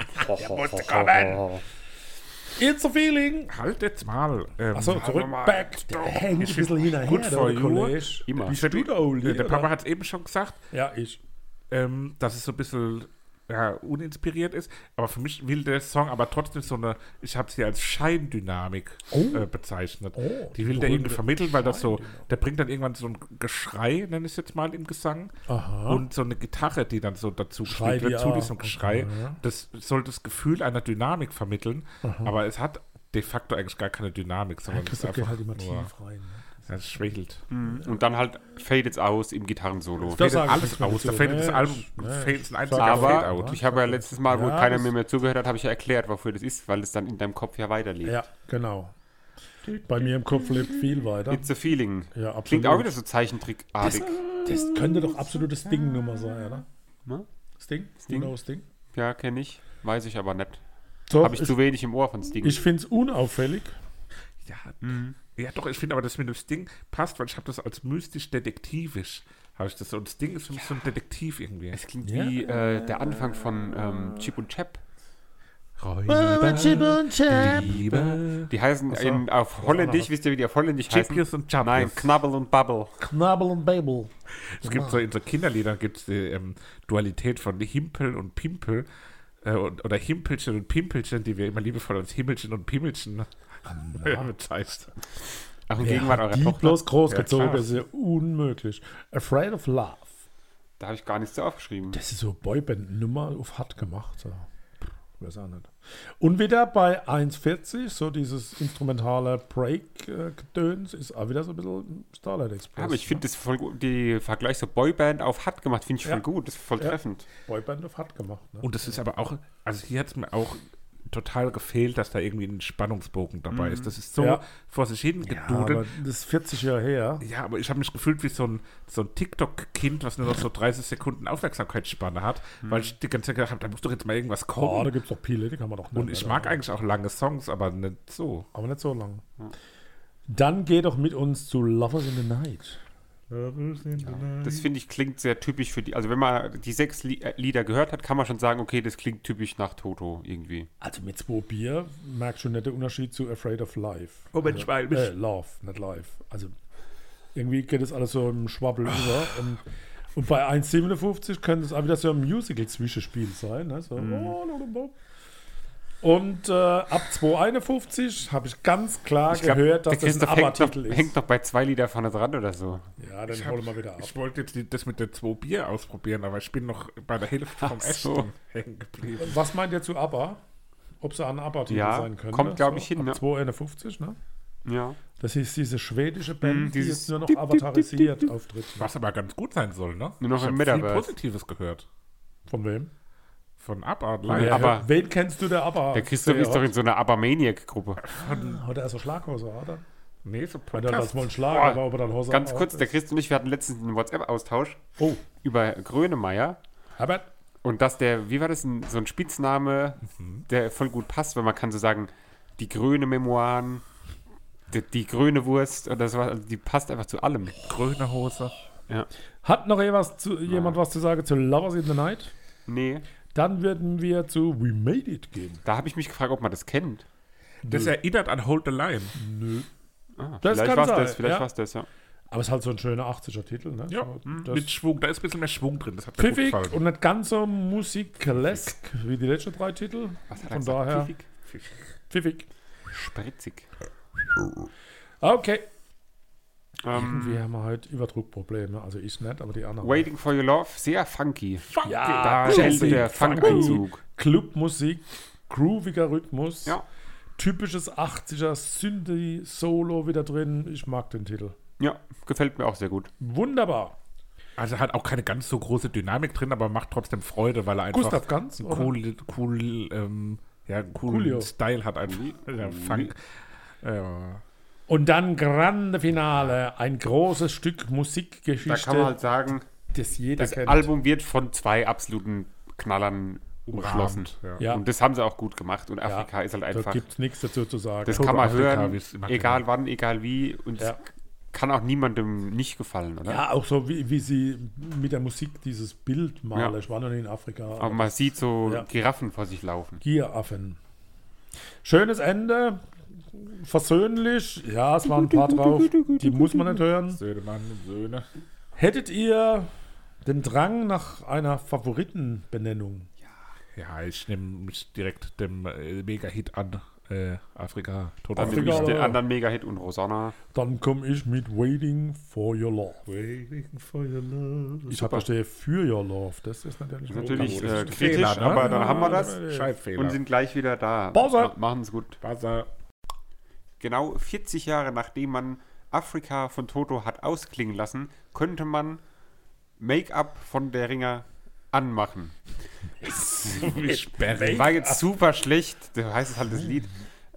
A: musste kommen.
B: it's a feeling.
A: Halt jetzt mal.
B: Achso, zurück,
A: mal.
B: back. Der hängt ein
A: Ich
B: bisschen
A: find
B: hinterher,
A: Good for
B: der
A: you.
B: Kollege.
C: Immer.
B: Bist du der Oldie,
A: Der Papa
B: oder?
A: hat es eben schon gesagt,
B: Ja, ich.
A: dass es so ein bisschen uninspiriert ist. Aber für mich will der Song aber trotzdem so eine, ich habe sie als Scheindynamik bezeichnet.
B: Oh,
A: Die will der
B: berühmte
A: irgendwie vermitteln, weil das so,
B: Scheindynamik.
A: der bringt dann irgendwann so ein Geschrei, nenne ich es jetzt mal, im Gesang.
B: Aha.
A: Und so eine Gitarre, die dann so dazu
B: Schrei
A: gespielt wird,
B: die
A: zu diesem
B: auch.
A: Geschrei.
B: Aha.
A: Das soll das Gefühl einer Dynamik vermitteln, aber es hat de facto eigentlich gar keine Dynamik, sondern es ist
B: Christoph geht
A: einfach
B: halt immer
A: nur,
B: tief rein. Ne?
A: es schwächelt.
C: Und dann halt fadet aus im Gitarrensolo.
B: Das
A: Fällt
B: sag ich
A: alles
B: nicht mehr
A: aus.
B: dazu.
A: Da fällt das
B: Nee,
A: Album,
B: nee.
A: fällt ein einziger
C: Aber
A: Fade-out.
C: ich habe ja letztes Mal, wo
B: Ja,
C: keiner
B: das-
C: mehr zugehört hat, habe ich ja erklärt, wofür das ist, weil es dann in deinem Kopf ja weiterlebt.
B: Ja, genau. Bei mir im Kopf lebt viel weiter.
C: It's a feeling.
B: Ja, absolut.
C: Klingt auch wieder so zeichentrickartig.
B: Das könnte doch absolute Sting-Nummer sein, oder?
C: Ne?
B: Sting?
C: Sting?
B: You know Sting?
C: Ja, kenne ich. Weiß ich aber nicht.
B: Doch,
C: Habe ich zu wenig im Ohr von Sting.
B: ich finde es unauffällig.
A: Ja, ja, doch, ich finde aber das mit dem Sting passt, weil ich habe das als mystisch-detektivisch. Habe ich das so. Und Sting ist für mich so ein Detektiv irgendwie.
C: Es klingt
B: Ja.
C: wie der Anfang von Chip und Chap.
A: Liebe.
C: Die heißen auf Holländisch, wisst ihr, wie die auf Holländisch heißen?
A: Chippies und Chappies.
C: Nein, Knabbel und Bubble.
B: Knabbel und Babel.
A: Es gibt so in so Kinderliedern gibt es die Dualität von Himpel und Pimpel oder Himpelchen und Pimpelchen, die wir immer liebevoll als Himmelchen und Pimmelchen bezeichnen.
C: Auch in
B: Ja,
C: Gegenwart eurer
B: die
C: Tochter.
B: bloß großgezogen,
A: Ja, klar.
B: ist ja unmöglich. Afraid of Love.
C: Da habe ich gar nichts so aufgeschrieben.
B: Das ist so Boyband-Nummer auf hart gemacht. So. Weiß auch nicht. Und wieder bei 1,40, so dieses instrumentale Break-Gedöns, ist auch wieder so ein bisschen Starlight Express.
C: Ja, aber ich finde das voll gut. Die Vergleich so Boyband auf hart gemacht, finde ich
B: Ja.
C: voll gut. Das ist voll
B: Ja.
C: treffend.
B: Boyband auf hart gemacht. Ne?
A: Und es ist aber auch, also hier hat es mir auch total gefehlt, dass da irgendwie ein Spannungsbogen dabei ist. Das ist so
B: Ja.
A: vor sich hin
B: ja, aber
A: gedudelt.
B: das ist 40 Jahre her.
A: Ja, aber ich habe mich gefühlt wie so ein TikTok-Kind, was nur noch so 30 Sekunden Aufmerksamkeitsspanne hat, weil ich die ganze Zeit gedacht habe, da muss doch jetzt mal irgendwas
B: Oh,
A: kommen.
B: da gibt es doch Pile, die kann man doch
A: Und ich mag eigentlich auch lange Songs, aber nicht so.
B: Aber nicht so lang. Dann geh doch mit uns zu Lovers in the Night.
C: Das finde ich klingt sehr typisch für die. Also wenn man die 6 Lieder gehört hat, kann man schon sagen, okay, das klingt typisch nach Toto irgendwie.
B: Also mit 2 Bier merkst du nicht den Unterschied zu Afraid of Life.
A: Moment, weil mich-
B: Love, nicht Life. Also irgendwie geht es alles so im Schwabbel über. Und bei 1,57 könnte es auch wieder so ein Musical-Zwischenspiel sein. Ne? So. Und ab 2,51 habe ich ganz klar
C: Ich glaub,
B: gehört, dass
C: der
B: das ein
C: Christoph
B: ABBA-Titel ist.
C: hängt noch bei 2 Lieder vorne dran oder so.
B: Ja, dann holen wir wieder ab.
A: Ich wollte jetzt das mit den 2 Bier ausprobieren, aber ich bin noch bei der Hälfte vom
C: Ach so.
A: Essen hängen geblieben.
B: Was meint ihr zu ABBA? Ob es ein ABBA-Titel
C: Ja,
B: sein könnte?
C: kommt, glaub ich, hin,
B: Ab
C: ne?
B: 2,51, ne?
C: Ja.
B: Das ist diese schwedische Band, die
C: dieses
B: jetzt nur noch
C: Dip, dip,
B: avatarisiert
C: dip, dip.
B: auftritt.
A: Was aber ganz gut sein soll, ne?
C: Nur noch
A: ich
C: im
A: hab
C: Metaverse.
A: viel Positives gehört.
B: Von wem?
A: Von Abart
C: Ja,
A: Live.
C: aber-
B: wen kennst du, der ABBA?
C: Der Christoph ist doch in so einer ABBA-Maniac-Gruppe.
B: Hat er so Schlaghose, oder?
A: Nee, so
B: Wenn er das
A: Podcast.
B: wohl ein Schlag,
C: Boah,
B: aber ob er dann Hose
C: Ganz
B: auf
C: kurz, der
B: ist.
C: Christoph und ich, wir hatten letztens einen WhatsApp-Austausch
B: Oh,
C: über Grönemeyer.
B: Herbert?
C: Und dass wie war das, so ein Spitzname, der voll gut passt, weil man kann so sagen, die grüne Memoiren, die grüne Wurst oder so, also die passt einfach zu allem.
A: Grüne Hose.
C: Ja.
B: Hat noch jemand was zu sagen zu Lovers in the Night?
C: Nee,
B: Dann würden wir zu We Made It gehen.
C: da habe ich mich gefragt, ob man das kennt.
A: Das erinnert an Hold the Line.
B: Nö.
C: Das
B: kann
C: vielleicht war
B: sein,
C: es das, vielleicht
B: ja.
C: war es das, ja.
B: Aber es ist halt so ein schöner 80er-Titel, ne?
A: Ja,
B: Das
A: mit Schwung. Da ist ein bisschen mehr Schwung drin. Das hat mir gut
B: pfiffig
A: gefallen.
B: und nicht ganz so musikalesk wie die letzten 3 Titel.
C: Was hat er
B: Von
C: gesagt?
B: daher
C: Pfiffig?
B: pfiffig.
C: Spritzig.
B: Okay. Irgendwie haben wir heute Überdruckprobleme. Also ich nicht, aber die anderen.
C: Waiting for Your Love, sehr funky.
B: Ja,
C: Da stellt der Funk-Einzug.
B: Clubmusik, grooviger Rhythmus,
C: Ja.
B: typisches 80er Synthie-Solo wieder drin. Ich mag den Titel.
C: Ja, gefällt mir auch sehr gut.
B: Wunderbar.
A: Also hat auch keine ganz so große Dynamik drin, aber macht trotzdem Freude, weil er einfach
B: Gustav Ganz, oder?
A: coolen
B: Coolio.
A: Style hat einfach. Der Funk.
B: Und dann grande Finale, ein großes Stück
C: Da
B: Musikgeschichte,
C: kann man halt sagen,
B: das jeder
C: das
B: kennt.
C: Album wird von 2 absoluten Knallern umschlossen.
A: Ja.
B: Ja.
C: Und das haben sie auch gut gemacht. Und Afrika ist halt
B: Da
C: einfach,
B: gibt es nichts dazu zu sagen.
C: das
A: Toto
C: kann man
A: Afrika,
C: hören,
A: wie es immer
C: egal
A: genannt.
C: wann, egal wie. Und
B: Ja.
C: es kann auch niemandem nicht gefallen, oder?
B: Ja, auch so wie sie mit der Musik dieses Bild malen.
C: Ja.
B: Ich war noch nie in Afrika.
C: Aber man sieht so
B: Ja.
C: Giraffen vor sich laufen.
B: Gieraffen. Schönes Ende. Versöhnlich. Ja, es waren ein paar drauf. Die muss man nicht hören.
A: Söhne, Mann und Söhne.
B: Hättet ihr den Drang nach einer Favoritenbenennung?
A: Ja, ich nehme mich direkt dem Mega-Hit an. Afrika, Toto
C: Dann
B: Afrika,
C: nehme ich den
B: aber-
C: anderen Mega-Hit und Rosanna.
B: Dann komme ich mit Waiting for Your Love.
A: Waiting for your love.
B: Ich habe da stehe für Your Love. Das ist natürlich,
C: Natürlich
A: das ist ein
C: kritisch,
A: Fehler, ne?
C: aber dann haben wir das
A: Schreibfehler.
C: und sind gleich wieder da.
B: Pause.
C: Machen es gut.
A: Buzzer.
C: Genau 40 Jahre nachdem man Afrika von Toto hat ausklingen lassen, könnte man Make-up von der Ringer anmachen.
A: Wie sperrig.
C: War jetzt super schlecht, so heißt es halt das Lied.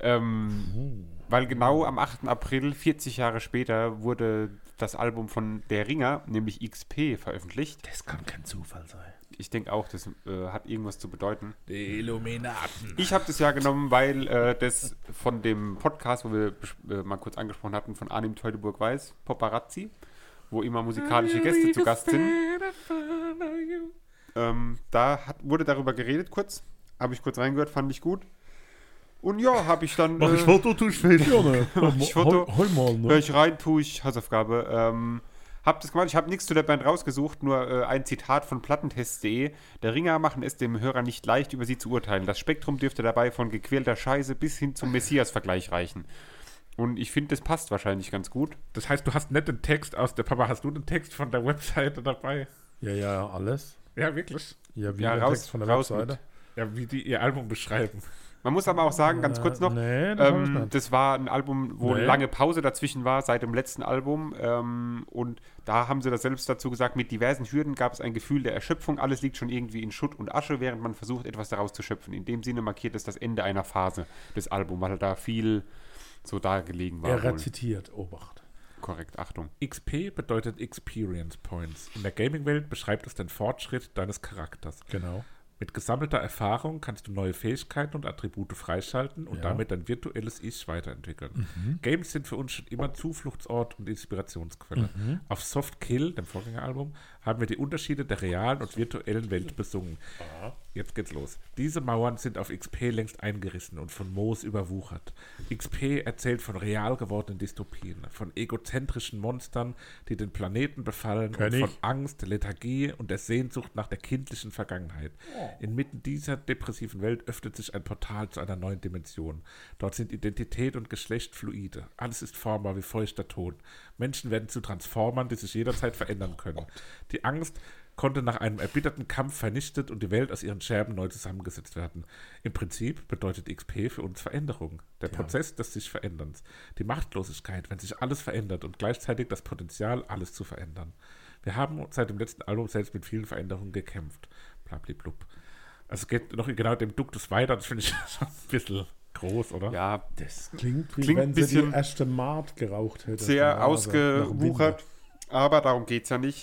C: Weil genau am 8. April, 40 Jahre später, wurde das Album von der Ringer, nämlich XP, veröffentlicht.
B: Das kann kein Zufall sein.
C: Ich denke auch, das hat irgendwas zu bedeuten.
A: Die Illuminaten.
C: Ich habe das ja genommen, weil das von dem Podcast, wo wir mal kurz angesprochen hatten, von Arnim Teutoburg-Weiß, Paparazzi, wo immer musikalische Gäste zu Gast sind. Wurde darüber geredet kurz. Habe ich kurz reingehört, fand ich gut. Und ja, habe ich dann...
A: Mach ich Foto, tu ich Fehler.
B: Ja, ne?
C: Mach ich Foto.
B: Hol mal, ne?
C: Hör ich rein, tue ich Hausaufgabe. Hab das gemacht. Ich habe nichts zu der Band rausgesucht, nur ein Zitat von Plattentest.de. Der Ringer machen es dem Hörer nicht leicht, über sie zu urteilen. Das Spektrum dürfte dabei von gequälter Scheiße bis hin zum Messias-Vergleich reichen. Und ich finde, das passt wahrscheinlich ganz gut.
A: Das heißt, du hast nicht den Text aus der Papa, hast du den Text von der Webseite dabei?
B: Ja, alles.
A: Ja, wirklich.
B: Ja, wie
C: Ja,
B: der
C: raus-
B: Text von der
C: raus
B: Webseite.
A: Ja, wie die ihr Album beschreiben.
C: Man muss aber auch sagen, ganz kurz noch,
B: Nee, das hab ich nicht.
C: das war ein Album, wo
B: Nee.
C: lange Pause dazwischen war, seit dem letzten Album. Und da haben sie das selbst dazu gesagt, mit diversen Hürden gab es ein Gefühl der Erschöpfung. Alles liegt schon irgendwie in Schutt und Asche, während man versucht, etwas daraus zu schöpfen. In dem Sinne markiert es das Ende einer Phase des Albums, weil da viel so dargelegen war.
B: Er
C: wohl.
B: rezitiert, Obacht.
C: Korrekt, Achtung.
A: XP bedeutet Experience Points. In der Gaming-Welt beschreibt es den Fortschritt deines Charakters.
B: Genau.
A: Mit gesammelter Erfahrung kannst du neue Fähigkeiten und Attribute freischalten und
B: Ja.
A: damit dein virtuelles Ich weiterentwickeln. Games sind für uns schon immer Zufluchtsort und Inspirationsquelle. Auf Soft Kill, dem Vorgängeralbum, haben wir die Unterschiede der realen und virtuellen Welt besungen. Jetzt geht's los. Diese Mauern sind auf XP längst eingerissen und von Moos überwuchert. XP erzählt von real gewordenen Dystopien, von egozentrischen Monstern, die den Planeten befallen
B: Kenn
A: und von
B: ich.
A: Angst, Lethargie und der Sehnsucht nach der kindlichen Vergangenheit. Inmitten dieser depressiven Welt öffnet sich ein Portal zu einer neuen Dimension. Dort sind Identität und Geschlecht fluide. Alles ist formbar wie feuchter Ton. Menschen werden zu Transformern, die sich jederzeit verändern können. Die Angst konnte nach einem erbitterten Kampf vernichtet und die Welt aus ihren Scherben neu zusammengesetzt werden. Im Prinzip bedeutet XP für uns Veränderung. Der Prozess des sich Veränderns. Die Machtlosigkeit, wenn sich alles verändert und gleichzeitig das Potenzial, alles zu verändern. Wir haben seit dem letzten Album selbst mit vielen Veränderungen gekämpft. Blabliblub. Also es geht noch genau dem Duktus weiter. Das finde ich schon ein bisschen groß, oder?
C: Ja,
B: Das klingt wie
C: Klingt
B: wenn
C: ein
B: sie
C: bisschen
B: die erste Mart geraucht hätte.
C: sehr
B: Also nach dem
C: ausgewuchert, aber darum geht es ja nicht.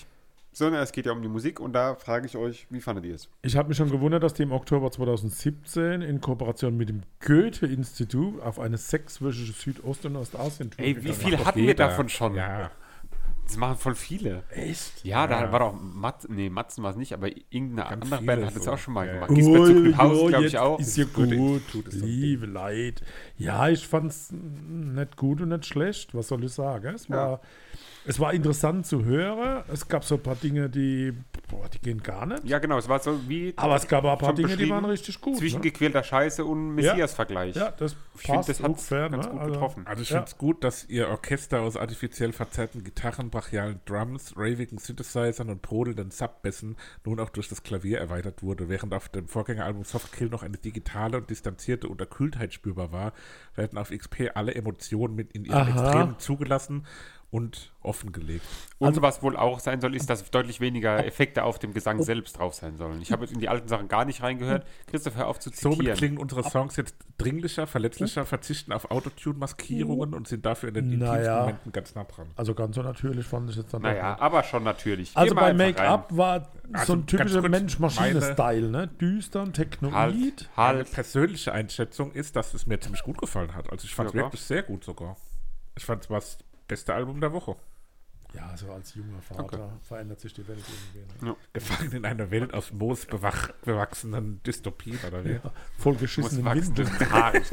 C: sondern es geht ja um die Musik und da frage ich euch, wie fandet ihr es?
B: Ich habe mich schon gewundert, dass die im Oktober 2017 in Kooperation mit dem Goethe-Institut auf eine 6-wöchige Südost- und Ostasien-Tour
C: Ey, wie
B: gegangen
C: viel
B: sind.
C: hatten wir davon schon?
A: Ja.
C: Das machen voll viele.
B: Echt?
C: Ja, da
A: Ja.
C: war doch Matzen war es nicht, aber irgendeine
A: Ganz
C: andere
A: viele
C: Band hat es
A: so.
C: auch schon mal
A: Ja.
C: gemacht. Gisbert zu Grünhausen, glaube ich,
B: jetzt
C: auch.
B: Ist ja
A: Goethe
B: gut,
A: Institut ist so ein
B: liebe Leid. Ja, ich fand es nicht gut und nicht schlecht. Was soll ich sagen? Es war interessant zu hören. Es gab so ein paar Dinge, die gehen gar nicht.
C: Ja, genau, es war so wie
B: Aber es gab auch ein paar
C: schon
B: Dinge, die
C: beschrieben,
B: waren richtig gut.
C: zwischen
B: Ne?
C: gequälter Scheiße und Messias-Vergleich.
B: Ja, das
C: Ich finde,
B: passt
C: das hat
B: ungefähr,
C: ganz
B: ne?
C: gut
B: Also-
C: getroffen.
A: Also ich
B: Ja.
A: finde es gut, dass ihr Orchester aus artifiziell verzerrten Gitarren, brachialen Drums, ravigen Synthesizern und brodelnden Subbässen nun auch durch das Klavier erweitert wurde. Während auf dem Vorgängeralbum Softkill noch eine digitale und distanzierte Unterkühltheit spürbar war, werden auf XP alle Emotionen mit in ihren
B: Aha.
A: Extremen zugelassen und offengelegt.
C: Und was wohl auch sein soll, ist, dass deutlich weniger Effekte auf dem Gesang selbst drauf sein sollen. Ich habe jetzt in die alten Sachen gar nicht reingehört. Christoph, hör auf zu
A: Somit
C: zitieren.
A: klingen unsere Songs jetzt dringlicher, verletzlicher, verzichten auf Autotune-Maskierungen und sind dafür in den intimsten
B: Naja.
A: Momenten ganz nah dran.
B: Also ganz so natürlich fand ich jetzt dann doch
C: Naja,
B: nicht.
C: aber schon natürlich.
B: Also
C: Geh mal
B: bei
C: einfach
B: Make-up war
A: Also
B: so ein
A: ganz
B: typischer
A: kurz,
B: Mensch-Maschine-Style, ne? Düster und Technoid.
C: Halt,
A: Meine
C: halt.
A: persönliche Einschätzung ist, dass es mir ziemlich gut gefallen hat. Also ich fand es
C: Ja,
A: wirklich sehr gut sogar. Ich fand es war das beste Album der Woche.
B: Ja, so als junger Vater
C: Okay.
B: verändert sich die Welt irgendwie. Ne?
A: Gefangen in einer Welt aus moosbewachsenen Dystopien, oder wie?
B: Voll
C: Muss
B: geschissenen
C: wachsen,
B: Windeln.
C: das Haar nicht.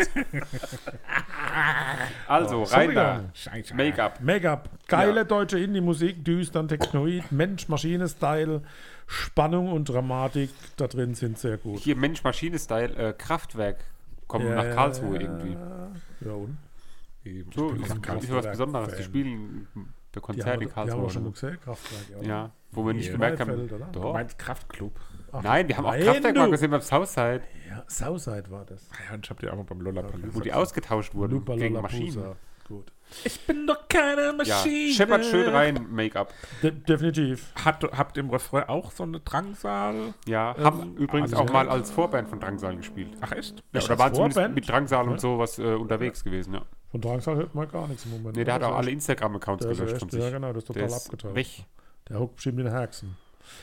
C: Also, rein da.
A: Scheiße.
C: Make-up.
B: Make-up. Geile
C: Ja.
B: deutsche Indie-Musik, düster und Technoid, Mensch-Maschine-Style, Spannung und Dramatik da drin sind sehr gut.
C: Hier Mensch-Maschine-Style, Kraftwerk kommen nach Karlsruhe irgendwie.
B: Ja, und?
C: So,
A: bin
C: das
A: nach
C: ist
A: Karlsruhe
C: was Besonderes. Die
B: Fan.
C: spielen bei
B: Die
C: Konzert in
B: haben wir
C: Karlsruhe.
B: schon gesehen, Kraftwerk. Oder?
C: Ja, wo wir nicht
A: Ja.
C: gemerkt haben.
B: Neufeld, oder?
A: Du
C: Doch.
A: meinst Kraftclub?
B: Ach,
C: Nein, wir haben auch
B: nein,
C: Kraftwerk
B: du.
C: mal gesehen beim Southside,
B: Ja, Southside war das.
A: Ja, und ich hab die auch mal beim Lollapalooza.
C: wo die ausgetauscht wurden
B: Lupa
C: gegen
B: Lollapalooza.
C: Maschinen.
B: Gut.
A: Ich bin doch keine
C: Ja,
A: Maschine.
C: scheppert schön rein, Make-up.
B: Definitiv.
A: Habt ihr im Refrain auch so eine Drangsal?
C: Ja, haben übrigens
B: also
C: auch
B: ja.
C: mal als Vorband von Drangsal gespielt.
A: Ach echt?
C: Ja,
B: Echt
C: oder
B: als
C: waren zumindest
B: Vorband?
C: mit Drangsal
B: Ja.
C: und sowas unterwegs gewesen, ja.
B: Von Drangsal hört man gar nichts im Moment.
C: Nee, der hat
B: oder?
C: auch alle Instagram-Accounts
B: Der ist
C: gelöscht
B: echt,
C: von sich.
B: ja, genau, das ist
C: Der
B: total
C: ist
B: abgetaucht.
C: weg.
B: Der huckt bestimmt in den Herzen.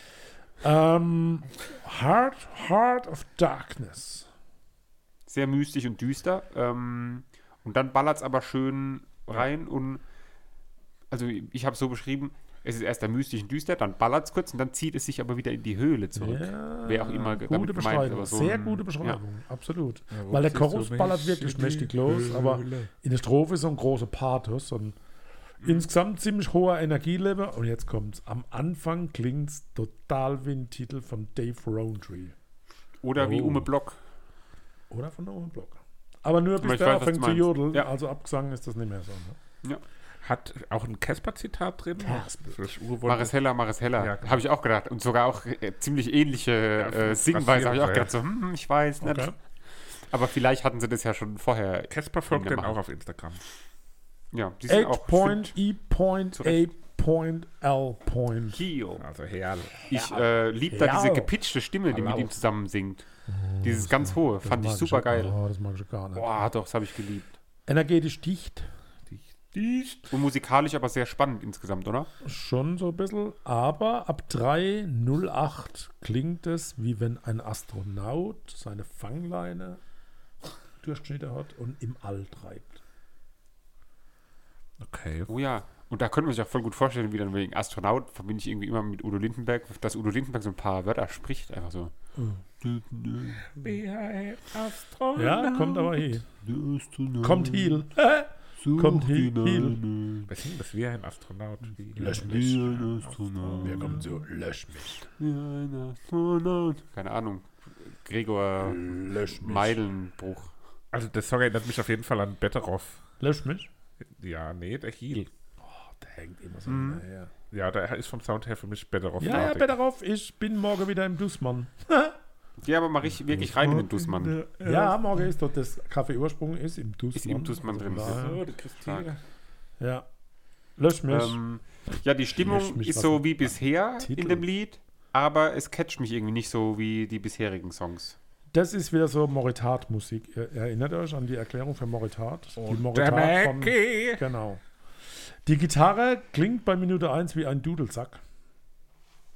B: Heart of Darkness.
C: Sehr mystisch und düster. Und dann ballert es aber schön rein und also ich habe so beschrieben, es ist erst der mystisch und düster, dann ballert es kurz und dann zieht es sich aber wieder in die Höhle zurück.
B: Ja,
C: Wer auch immer
B: gute
C: damit gemeint ist,
B: Beschreibung.
C: aber so
B: Sehr
C: ein-
B: gute Beschreibung, absolut.
A: Ja,
B: Weil der
A: rutscht
B: Chorus
A: so
B: ballert
A: mich
B: wirklich
A: in die
B: mächtig los, aber
A: Höhle.
B: in der Strophe ist so ein großer Pathos und insgesamt ziemlich hoher Energielevel. Und jetzt kommt's. Am Anfang klingt's total wie ein Titel von Dave Rowntree.
C: Oder wie
B: Oh.
C: Ume Block.
B: Oder von der Block. Aber nur bis
C: ich
B: der
C: weiß, was
B: anfängt
C: du
B: zu
C: meinst.
B: jodeln.
C: Ja.
B: Also abgesungen ist das nicht mehr so. Ne?
C: Ja.
A: Hat auch ein Casper-Zitat drin?
B: Casper.
A: Vielleicht urwollte-
C: Maris Heller.
A: Ja, genau.
C: Habe ich auch gedacht. Und sogar auch ziemlich ähnliche Singweise habe ich auch
A: ja.
C: gedacht. So, ich weiß nicht.
B: Okay.
C: Aber vielleicht hatten sie das ja schon vorher.
A: Casper folgt den
C: gemacht.
A: auch auf Instagram.
C: Ja, die sind auch
B: H.E.L.
C: Kio.
A: Also herrlich.
C: Ich liebe da diese
B: Ja.
C: gepitchte Stimme, die mit ihm zusammen singt. Dieses ganz hohe,
B: Das
C: fand ich
B: mag
C: super geil.
B: Oh, das mag ich gar nicht.
C: Boah, doch, das habe ich geliebt.
B: Energetisch dicht.
C: Und musikalisch aber sehr spannend insgesamt, oder?
B: Schon so ein bisschen. Aber ab 3.08 klingt es, wie wenn ein Astronaut seine Fangleine durchgeschnitten hat und im All treibt.
A: Okay.
C: Oh ja. Und da könnte man sich auch voll gut vorstellen, wie dann wegen Astronaut verbinde ich irgendwie immer mit Udo Lindenberg, dass Udo Lindenberg so ein paar Wörter spricht, einfach so.
B: Ja, kommt aber hier. Kommt Heal. Kommt Heal.
A: Was ist das wie ein Astronaut?
B: Lösch mich. Wir kommen so, lösch mich.
C: Keine Ahnung. Gregor
B: Lösch mich.
C: Meilenbruch.
A: Also der Song erinnert mich auf jeden Fall an Betteroff.
B: Lösch mich.
A: Ja, nee, der Heal.
B: Der hängt immer so hinterher.
A: Ja, der ist vom Sound her für mich Betteroff.
B: Ja, ja, besser auf. Ich bin morgen wieder im Dussmann.
C: Ja, aber mach ich wirklich rein in den Dussmann.
B: Ja, morgen ist doch das Kaffee-Ursprung ist im Dussmann.
C: Ist im Dussmann drin.
B: daher-
A: die Christine.
B: Ja. Lösch mich.
C: Ja, die Stimmung
B: Lösch mich,
C: ist
B: was
C: so
B: ein
C: wie bisher
B: Titel.
C: in dem Lied, aber es catcht mich irgendwie nicht so wie die bisherigen Songs.
B: Das ist wieder so Moritat-Musik. Ihr erinnert euch an die Erklärung für Moritat? Die
A: Der
B: Moritat von,
A: Mackie.
B: genau. Die Gitarre klingt bei Minute 1 wie ein Dudelsack.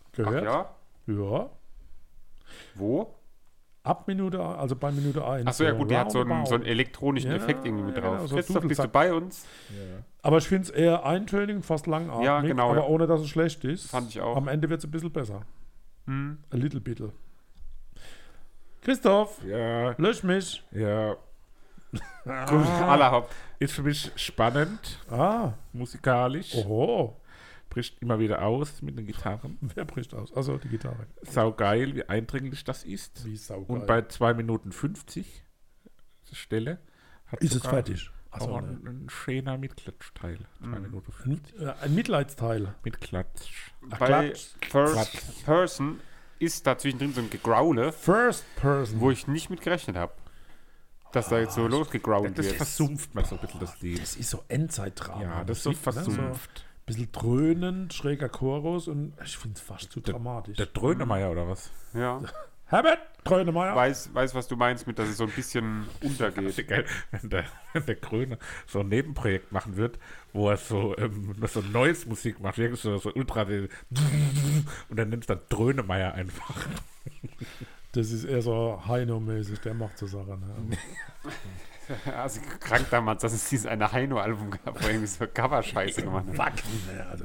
B: gehört.
C: ja?
B: Ja.
C: Wo?
B: Ab Minute, also bei Minute 1.
C: Achso, ja gut, die hat so einen
B: roundabout.
C: elektronischen
B: Ja,
C: Effekt irgendwie mit
B: ja,
C: drauf.
B: genau, so
C: Christoph, bist du
B: Dudelsack.
C: bei uns?
B: Aber ich finde es eher eintönig, fast langatmig,
C: Ja, genau,
B: aber
C: ja.
B: ohne, dass es schlecht ist.
C: Fand ich auch.
B: Am Ende wird es ein bisschen besser.
C: Hm.
B: A little bit. Christoph,
A: Ja,
B: lösch mich.
A: ja.
C: Gut, allerhaupt.
A: Ist für mich spannend,
B: Ah,
A: musikalisch.
B: oho.
A: Bricht immer wieder aus mit den Gitarren.
B: Wer bricht aus? Also die Gitarre.
A: Saugeil, wie eindringlich das ist.
B: Wie saugeil.
A: Und bei 2 Minuten 50 Stelle hat
B: ist es
A: sogar
B: fertig?
A: auch
B: Also, ne.
A: ein schöner Mitklatschteil. 2 Minuten 50.
B: Ein Mitleidsteil.
A: Mit Klatsch.
B: Ach,
C: Bei
B: Klatsch.
C: First Person ist da zwischendrin so ein Gegraule,
B: First Person.
C: wo ich nicht mit gerechnet habe. Dass da jetzt so losgegrault
A: Das
C: wird.
A: versumpft man so ein bisschen, das Lied.
B: Das ist so Endzeitdrama.
A: Ja, das ist so
B: Musik, ne?
A: versumpft.
B: Ein bisschen dröhnend, schräger Chorus und ich finde es fast zu dramatisch.
A: Der Dröhnemeier oder was?
C: Ja.
B: Herbert Grönemeyer.
C: Weiß, was du meinst mit, dass es so ein bisschen untergeht.
A: Geil, wenn der Gröne so ein Nebenprojekt machen wird, wo er so neues Musik macht, wirklich so ultra und dann nennt es dann Drönemeier einfach.
B: Das ist eher so Heino-mäßig, der macht so Sachen. Ne?
C: Also krank damals, dass es dieses eine Heino-Album gab, wo irgendwie so Cover-Scheiße gemacht hat.
B: Wacken, ne? Also,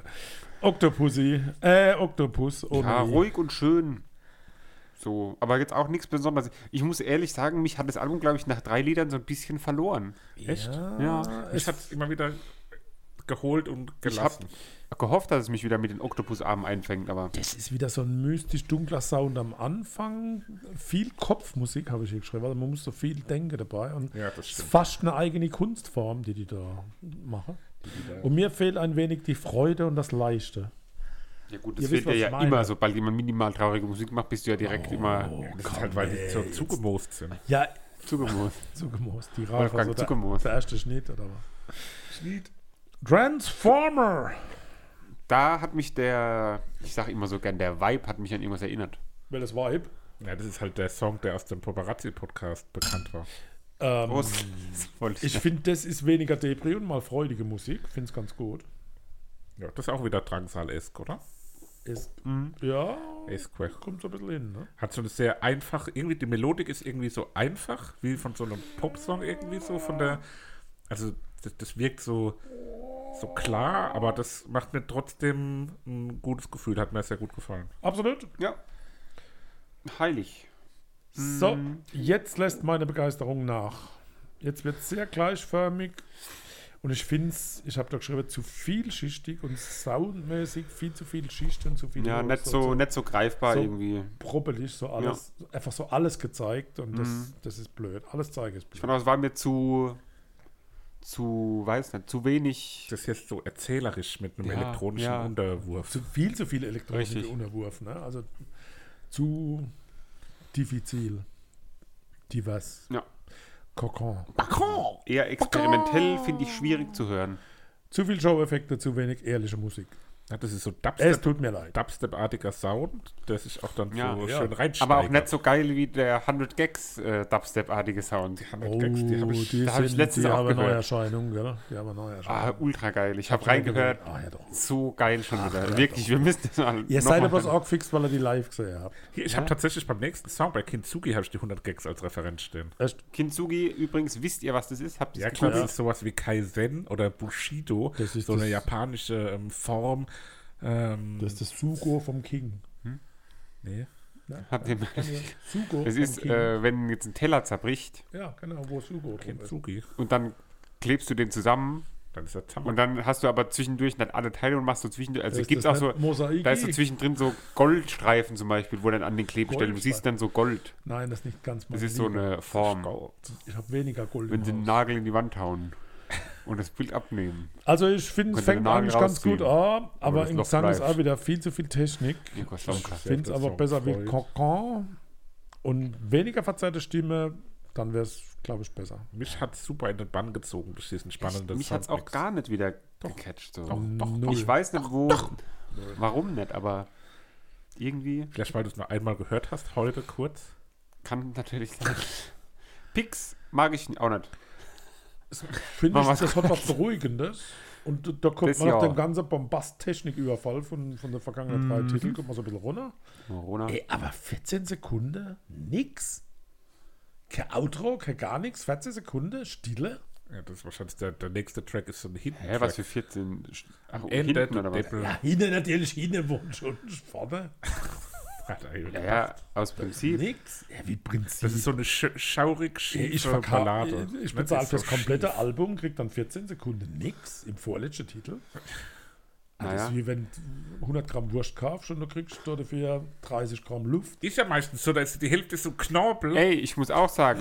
B: Oktopus ohne
C: Ja,
B: I.
C: ruhig und schön. So, aber jetzt auch nichts Besonderes. Ich muss ehrlich sagen, mich hat das Album, glaube ich, nach 3 Liedern so ein bisschen verloren.
A: Echt?
C: Ja.
A: Ich habe es immer wieder geholt und
C: Ich habe
A: gelassen.
C: gehofft, dass es mich wieder mit den Oktopusarmen einfängt, aber
B: Das ist wieder so ein mystisch dunkler Sound am Anfang. Viel Kopfmusik habe ich hier geschrieben. Also man muss so viel denken dabei. Und
A: Ja, das
B: es ist
A: stimmt.
B: fast eine eigene Kunstform, die da machen. Und mir fehlt ein wenig die Freude und das Leichte.
C: ja gut,
B: Ihr
C: das
B: wisst,
C: fehlt dir
B: was
C: ja
B: ich meine.
C: immer, sobald jemand minimal traurige Musik macht, bist du ja direkt immer
A: Das ist halt, weil die so zugemoost sind.
B: Ja,
C: zugemoost.
B: zugemoost. Die
C: Wolfgang
B: Rafa,
C: zugemoost.
B: der erste Schnitt, oder was? Transformer.
C: Da hat mich ich sage immer so gern, der Vibe hat mich an irgendwas erinnert.
B: Welches Vibe?
A: Ja, das ist halt der Song, der aus dem Paparazzi-Podcast bekannt war.
C: Prost. Das wollte
B: Ich finde, das ist weniger Depri und mal freudige Musik. Finde es ganz gut.
A: Ja, das ist auch wieder Drangsal-esk, oder?
B: Ist, ja,
A: Esque.
B: kommt so ein bisschen hin. Ne?
A: Hat so eine sehr einfach, irgendwie die Melodik ist irgendwie so einfach, wie von so einem Popsong irgendwie so von der, also das wirkt so klar, aber das macht mir trotzdem ein gutes Gefühl, hat mir sehr gut gefallen.
B: Absolut.
C: Ja. Heilig.
B: So, jetzt lässt meine Begeisterung nach. Jetzt wird es sehr gleichförmig und ich finde es, ich habe da geschrieben, zu vielschichtig und soundmäßig viel zu viel Schichten, zu viel
C: Ja, nicht so greifbar
B: so
C: irgendwie.
B: proppelig, so alles, einfach so alles gezeigt und das ist blöd. Alles zeigen ist
C: Ich
B: blöd.
C: fand auch, es war mir zu wenig.
A: Das ist jetzt so erzählerisch mit einem
C: Ja,
A: elektronischen
C: ja.
A: Unterwurf.
B: Zu viel elektronische
C: Richtig.
B: Unterwurf, ne? Also zu diffizil. Divers.
C: Ja.
B: Kokon.
C: Eher experimentell finde ich schwierig zu hören.
B: Zu viel Show-Effekte, zu wenig ehrliche Musik.
A: Ja, das ist so
B: Es tut mir leid.
A: Dubstep-artiger Sound, der sich auch dann
C: Ja,
A: so
B: ja.
A: schön reinsteigert.
C: Aber auch nicht so geil wie der 100 Gags Dubstep-artige Sound.
A: 100 Gags, die habe ich
B: die
C: da hab ich
B: sind,
C: letztens
B: die
C: auch
B: haben
C: gehört.
B: Neuerscheinungen, gell? Die haben Neuerscheinungen.
C: Ultra geil. Ich habe reingehört.
B: Ah, ja doch.
C: So geil schon wieder. Wirklich, wir müssen das mal
B: Ihr
C: noch
B: seid
C: mal
B: aber
C: hören.
B: auch gefixt, weil ihr die live gesehen habt.
A: Hier, ich habe tatsächlich beim nächsten Song bei Kintsugi habe ich die 100 Gags als Referenz stehen.
C: Kintsugi, übrigens, wisst ihr, was das ist? Habt ihr
A: Ja,
C: es
A: klar,
C: gegoogelt?
A: das ist sowas wie Kaizen oder Bushido,
B: Das ist
A: so eine
B: das-
A: japanische Form.
B: Das ist das Sugo vom King.
A: Nee.
C: Habt ihr
B: Sugo
C: Es
B: vom
C: ist,
B: King.
C: wenn jetzt ein Teller zerbricht
B: Ja, genau, wo Sugo drin ist.
A: Kintsugi.
C: und dann klebst du den zusammen
A: Dann ist er zusammen.
C: und dann hast du aber zwischendurch nicht alle Teile und machst so zwischendurch, also
B: Ist
C: gibt es
B: das
C: auch so,
B: nicht Mosaiki?
C: da ist so zwischendrin so Goldstreifen zum Beispiel, wo dann an den Klebestellen, du siehst dann so Gold.
B: Nein, das ist nicht ganz
C: Das ist so eine Form.
B: Ich habe weniger Gold
C: Wenn
B: im
C: sie einen
B: Haus.
C: Nagel in die Wand hauen und das Bild abnehmen.
B: Also ich finde, es
C: Könnt ihr den
B: fängt
C: Nagel
B: eigentlich ganz gut
C: rausziehen.
B: an, aber
C: das
B: im
C: Loch
B: Gesang ist
C: bleibt.
B: auch wieder viel zu viel Technik.
C: Ja, kostet auch
B: Ich
C: krass.
B: finde es
A: der
B: aber
A: Song
B: besser wie
A: freut.
B: Cocon und weniger verzerrte Stimme, dann wäre es, glaube ich, besser.
A: Mich hat super in den Bann gezogen durch diesen spannenden
C: Mich hat es auch
A: Soundmix.
C: gar nicht wieder gecatcht. So.
B: Null.
C: Ich weiß nicht, warum nicht, aber irgendwie
A: Vielleicht, weil du es nur einmal gehört hast, heute kurz.
C: kann natürlich sein. Pix mag ich auch nicht.
B: Finde
C: Mal
B: ich,
C: was
B: das hat was Beruhigendes. Und da kommt
C: Das
B: man nach
C: ja.
B: dem ganzen Bombast-Technik-Überfall von der vergangenen 3 Titel, kommt man so ein bisschen runter.
C: Corona.
B: Ey, aber 14 Sekunden, nix. Kein Outro, kein gar nichts. 14 Sekunden, Stille.
A: Ja, das ist wahrscheinlich der nächste Track ist so ein Hinten.
C: Hä, was für 14? Ach,
A: Ende,
C: hinten oder was?
A: Deppel.
B: Ja, hinten natürlich, hinten wohnen schon vorne.
C: Ja, aus Prinzip.
B: Nix. Ja, wie Prinzip.
A: Das ist so eine schaurig
B: ich
A: schiefe Ballade.
B: ich
A: Ne,
B: bezahle
A: ist
B: fürs
A: so
B: komplette
A: schief.
B: Album, krieg dann 14 Sekunden nix im vorletzten Titel. Das
C: Naja.
B: ist wie wenn du 100 Gramm Wurst kaufst und du kriegst dafür 30 Gramm Luft.
A: Ist ja meistens so, dass die Hälfte ist so Knorpel.
C: Ey, ich muss auch sagen,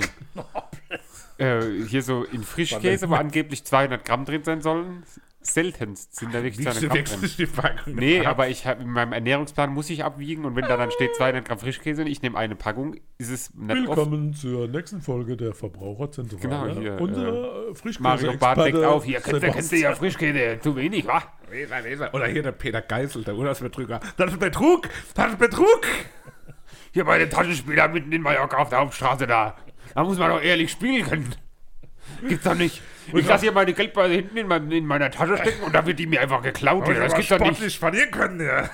C: hier so in Frischkäse, wo angeblich 200 Gramm drin sein sollen, seltenst sind da wirklich 200 Gramm drin.
A: wechselst die Packung.
C: Nee, aber in meinem Ernährungsplan muss ich abwiegen und wenn da dann steht 200 Gramm Frischkäse und ich nehme eine Packung, ist es nicht oft.
B: Willkommen zur nächsten Folge der Verbraucherzentrale.
C: Genau, hier,
B: Unser Frischkäse
C: Mario Barth deckt
B: Experte
C: auf, hier kennst du ja Frischkäse, zu wenig, wa?
A: Oder hier der Peter Geisel, der Urlaubsbetrüger. Das ist Betrug! Das ist Betrug!
C: Hier bei den Taschenspieler mitten in Mallorca auf der Hauptstraße da. Da muss man doch ehrlich spielen können. Gibt's doch nicht. Ich lasse hier meine Geldbörse hinten in meiner Tasche stecken und da wird die mir einfach geklaut.
A: Aber
C: Das gibt's doch nicht.
A: sportlich verlieren können, ja.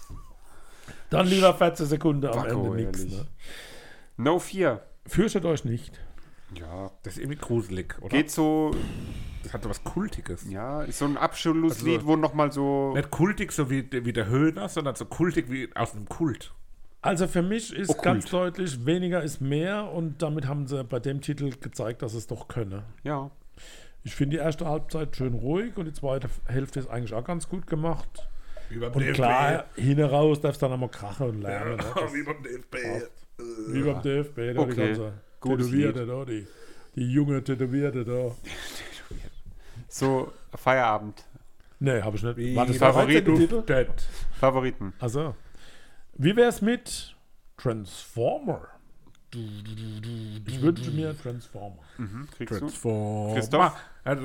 B: Dann lieber 14 Sekunden am
C: Wacko,
B: Ende nix.
C: ehrlich.
B: Ne?
C: No 4.
B: Fürchtet euch nicht.
C: Ja.
A: Das ist irgendwie gruselig, oder?
C: Geht so,
A: Das hat so was Kultiges.
C: ja, ist so ein Abschlusslied,
A: Also-
C: wo nochmal so.
A: Nicht kultig, so wie der Höhner, sondern so kultig wie aus einem Kult.
B: Also für mich ist
C: Okkult.
B: ganz deutlich, weniger ist mehr und damit haben sie bei dem Titel gezeigt, dass es doch könne.
C: Ja.
B: Ich finde die erste Halbzeit schön ruhig und die zweite Hälfte ist eigentlich auch ganz gut gemacht.
A: Wie beim
B: Und klar, hin raus darfst du dann einmal krachen und lernen. Ne? Das-
A: wie beim DFB.
B: Wie beim DFB, da die
C: Okay,
B: ganze
C: gutes
B: Tätowierte da, die junge Tätowierte da.
C: So, Feierabend.
B: Nee, habe ich nicht.
A: Wie
B: War das
C: der
B: der 13.
C: Favorit,
B: Titel?
A: Dead.
C: Favoriten.
B: Also, wie wär's mit Transformer? Ich wünsche mir Transformer.
C: Kriegst du?
A: Transform.
C: Christoph?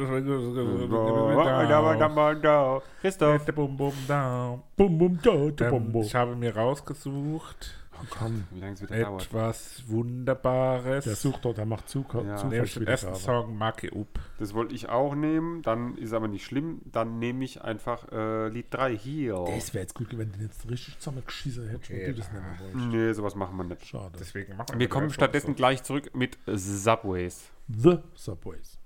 C: Christoph.
A: Bum, bum, down.
B: Bum, bum, da, da, bum, bum.
A: Ich habe mir rausgesucht
B: Komm,
C: Wie lange es wieder dauert.
A: etwas Wunderbares.
B: der sucht doch, der macht
C: Ja.
A: Nämlich den ersten
B: Zufallswiedergabe.
A: Song Marke Up.
C: Das wollte ich auch nehmen, dann ist aber nicht schlimm. Dann nehme ich einfach Lied 3 hier.
B: Das wäre jetzt gut, wenn du jetzt richtig zusammengeschissen hättest und du das nehmen wolltest.
C: Nee, sowas machen wir nicht.
B: Schade.
A: Deswegen machen
C: Wir kommen
A: einfach
C: stattdessen
A: so.
C: gleich zurück mit Subways.
B: The Subways.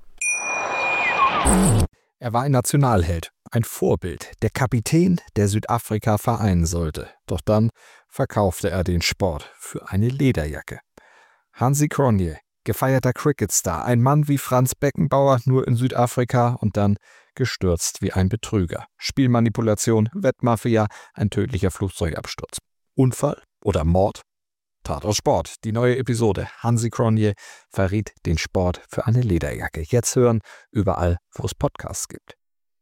D: Er war ein Nationalheld, ein Vorbild, der Kapitän, der Südafrika vereinen sollte. Doch dann verkaufte er den Sport für eine Lederjacke. Hansi Cronje, gefeierter Cricketstar, ein Mann wie Franz Beckenbauer, nur in Südafrika und dann gestürzt wie ein Betrüger. Spielmanipulation, Wettmafia, ein tödlicher Flugzeugabsturz. Unfall oder Mord? Tatort Sport, die neue Episode. Hansi Cronje verriet den Sport für eine Lederjacke. Jetzt hören, überall, wo es Podcasts gibt.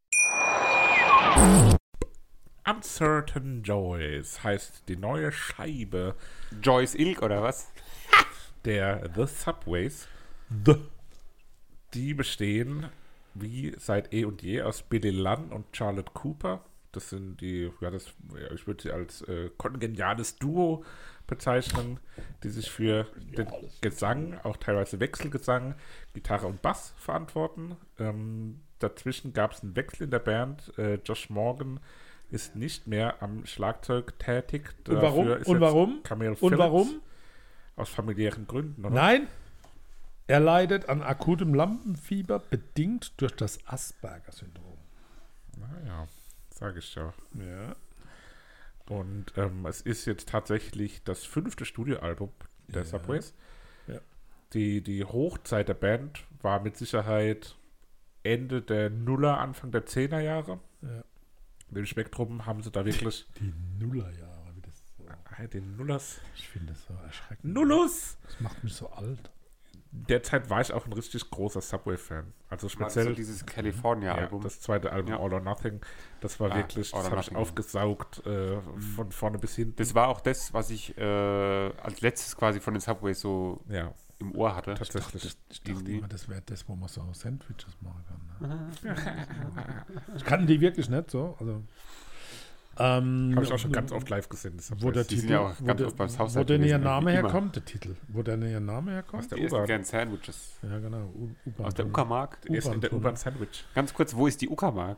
A: Uncertain Joys heißt die neue Scheibe
C: Joyce Ilk oder was?
A: der The Subways.
B: The.
A: Die bestehen wie seit eh und je aus Billy Lunn und Charlotte Cooper. Das sind die, ich würde sie als kongeniales Duo bezeichnen, die sich für den Gesang, auch teilweise Wechselgesang, Gitarre und Bass verantworten. Dazwischen gab es einen Wechsel in der Band. Josh Morgan ist nicht mehr am Schlagzeug tätig.
B: Und warum?
A: Dafür ist
B: Und
A: jetzt
B: warum?
A: Camille
B: Und
A: Phillips
B: warum?
A: Aus familiären Gründen, oder?
B: Nein, er leidet an akutem Lampenfieber, bedingt durch das Asperger-Syndrom.
A: Naja, sage ich ja.
B: Ja.
A: Und es ist jetzt tatsächlich das 5. Studioalbum der Subways.
B: Ja.
A: Die Hochzeit der Band war mit Sicherheit Ende der Nuller, Anfang der 10er Jahre.
B: Ja.
A: Im Spektrum haben sie da wirklich
B: Die Nullerjahre, wie das so.
A: den Nullers.
B: Ich finde das so erschreckend.
A: Nullus!
B: Das macht mich so alt.
A: Derzeit war ich auch ein richtig großer Subway-Fan. Also speziell
C: So dieses California-Album.
A: das zweite Album
C: Ja.
A: All or Nothing. Das war wirklich,
C: All
A: das
C: or
A: habe ich
C: Nothing.
A: aufgesaugt von vorne bis hinten.
C: Das war auch das, was ich als letztes quasi von den Subways so
A: Ja,
C: im Ohr hatte.
A: tatsächlich.
B: Ich dachte
C: Irgendwie.
B: immer, das wäre das, wo man so Sandwiches machen kann. Ne? Ich kann die wirklich nicht so. Also,
A: Habe ich auch schon ganz oft live gesehen. Das
B: Wo der
C: Die sind
B: Titel,
C: ja auch
B: wo,
C: ganz
B: der,
C: oft beim Southside
B: wo denn ihr
C: gewesen,
B: Name
C: wie immer.
B: herkommt, der Titel. Wo denn ihr Name herkommt?
A: der
C: Die essen
A: U-Bahn.
C: gern Sandwiches.
B: Ja, genau.
C: Aus der Uckermark.
A: Erst in der
B: U-Bahn-Tunnel.
A: U-Bahn Sandwich.
C: Ganz kurz, wo ist die Uckermark?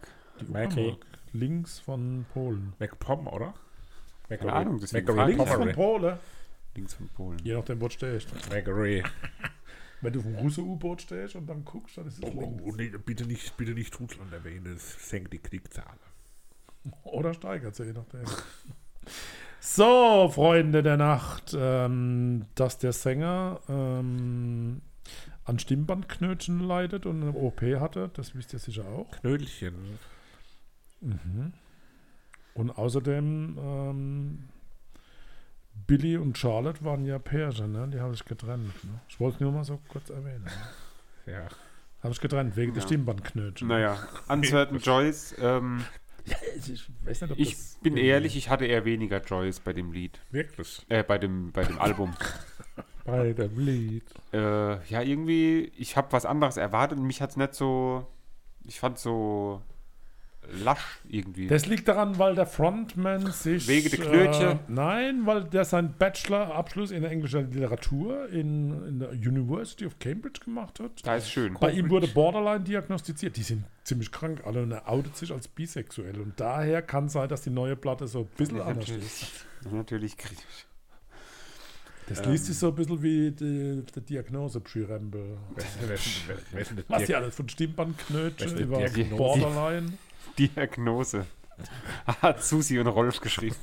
B: Die
A: Mackie.
B: Uckermark. Links von Polen.
A: MacPom, oder?
C: Keine Ahnung, deswegen
A: Macquarie.
C: frage ich.
B: Links von Polen?
C: Links von Polen.
B: Je nachdem, wo du stehst.
A: Macquarie.
B: Wenn du vom Russen-U-Boot stehst und dann guckst, dann ist es
A: Oh,
B: links.
A: nee, bitte nicht Russland erwähnen, das senkt die Klickzahlen.
B: Oder steigert sie, je nachdem. So, Freunde der Nacht, dass der Sänger an Stimmbandknötchen leidet und eine OP hatte, das wisst ihr sicher auch.
A: Knödelchen.
B: Und außerdem Billy und Charlotte waren ja Pärchen, ne? Die haben sich getrennt. Ne? Ich wollte es nur mal so kurz erwähnen. Ne?
A: Ja.
B: Haben sich getrennt, wegen der
C: Ja.
B: Stimmbandknötchen.
C: Naja, Uncertain Joyce.
B: Ja, ich weiß nicht, ob
C: Ich
B: das
C: bin ehrlich, ich hatte eher weniger Joyce bei dem Lied.
A: Wirklich.
C: Bei dem Album.
A: Bei dem Lied.
C: Ja, irgendwie, ich habe was anderes erwartet und mich hat es nicht so. Ich fand so lasch irgendwie.
B: Das liegt daran, weil der Frontman sich...
C: Wegen der Knötchen?
B: Nein, weil der seinen Bachelor-Abschluss in englischer Literatur in der University of Cambridge gemacht hat.
C: Da ist schön.
B: Bei ihm wurde Borderline diagnostiziert. Die sind ziemlich krank alle und er outet sich als bisexuell. Und daher kann sein, dass die neue Platte so ein bisschen anders ist.
C: Natürlich kritisch.
B: Das liest sich so ein bisschen wie der Diagnose-Pschirembel. Was die alles von Stimmbandknötchen
A: Wer ist
B: über
A: denn Diagnose?
B: Borderline.
C: Diagnose. Hat Susi und Rolf geschrieben.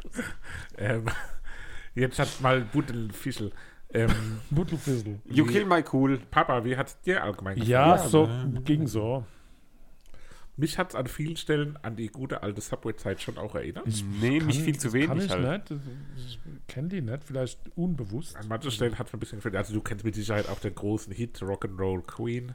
A: Jetzt hat mal Buddelfischl.
B: Buttelfissel.
C: You kill my cool.
A: Papa, wie hat es dir allgemein gefallen?
B: Ja, so ging so.
A: Mich hat es an vielen Stellen an die gute alte Subway-Zeit schon auch erinnert.
C: Nee, nicht viel zu
B: Kann
C: wenig
B: ich
C: halt.
B: nicht. Ich kenne die nicht. Vielleicht unbewusst.
A: An manchen Stellen hat es mir ein bisschen gefällt. Also du kennst mit Sicherheit auch den großen Hit Rock'n'Roll Queen.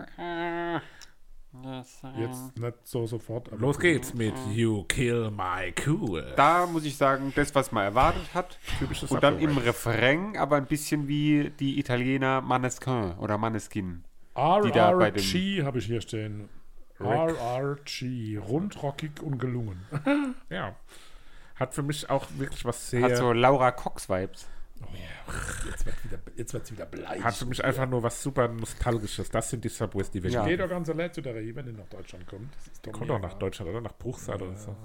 B: Jetzt nicht so sofort. aber-
A: Los geht's mit You Kill My Cool.
C: Da muss ich sagen, das, was man erwartet hat.
A: Typisches
C: Und dann
A: Subway.
C: im Refrain, aber ein bisschen wie die Italiener Maneskin oder Maneskin. die da bei dem-
B: RRG habe ich hier stehen. RRG. Rundrockig und gelungen.
A: Ja. Hat für mich auch wirklich was sehr...
C: Hat so Laura Cox-Vibes.
B: Jetzt wird's wieder bleich.
A: Hat für mich einfach nur was super Nostalgisches. Das sind die Subways, die wir
C: Ja.
B: Geht doch ganz allein zu der Regie, wenn ihr nach Deutschland kommt. Das ist doch
A: Kommt
B: mir
A: auch nach
B: egal.
A: Deutschland, oder? Nach Bruchsal oder so.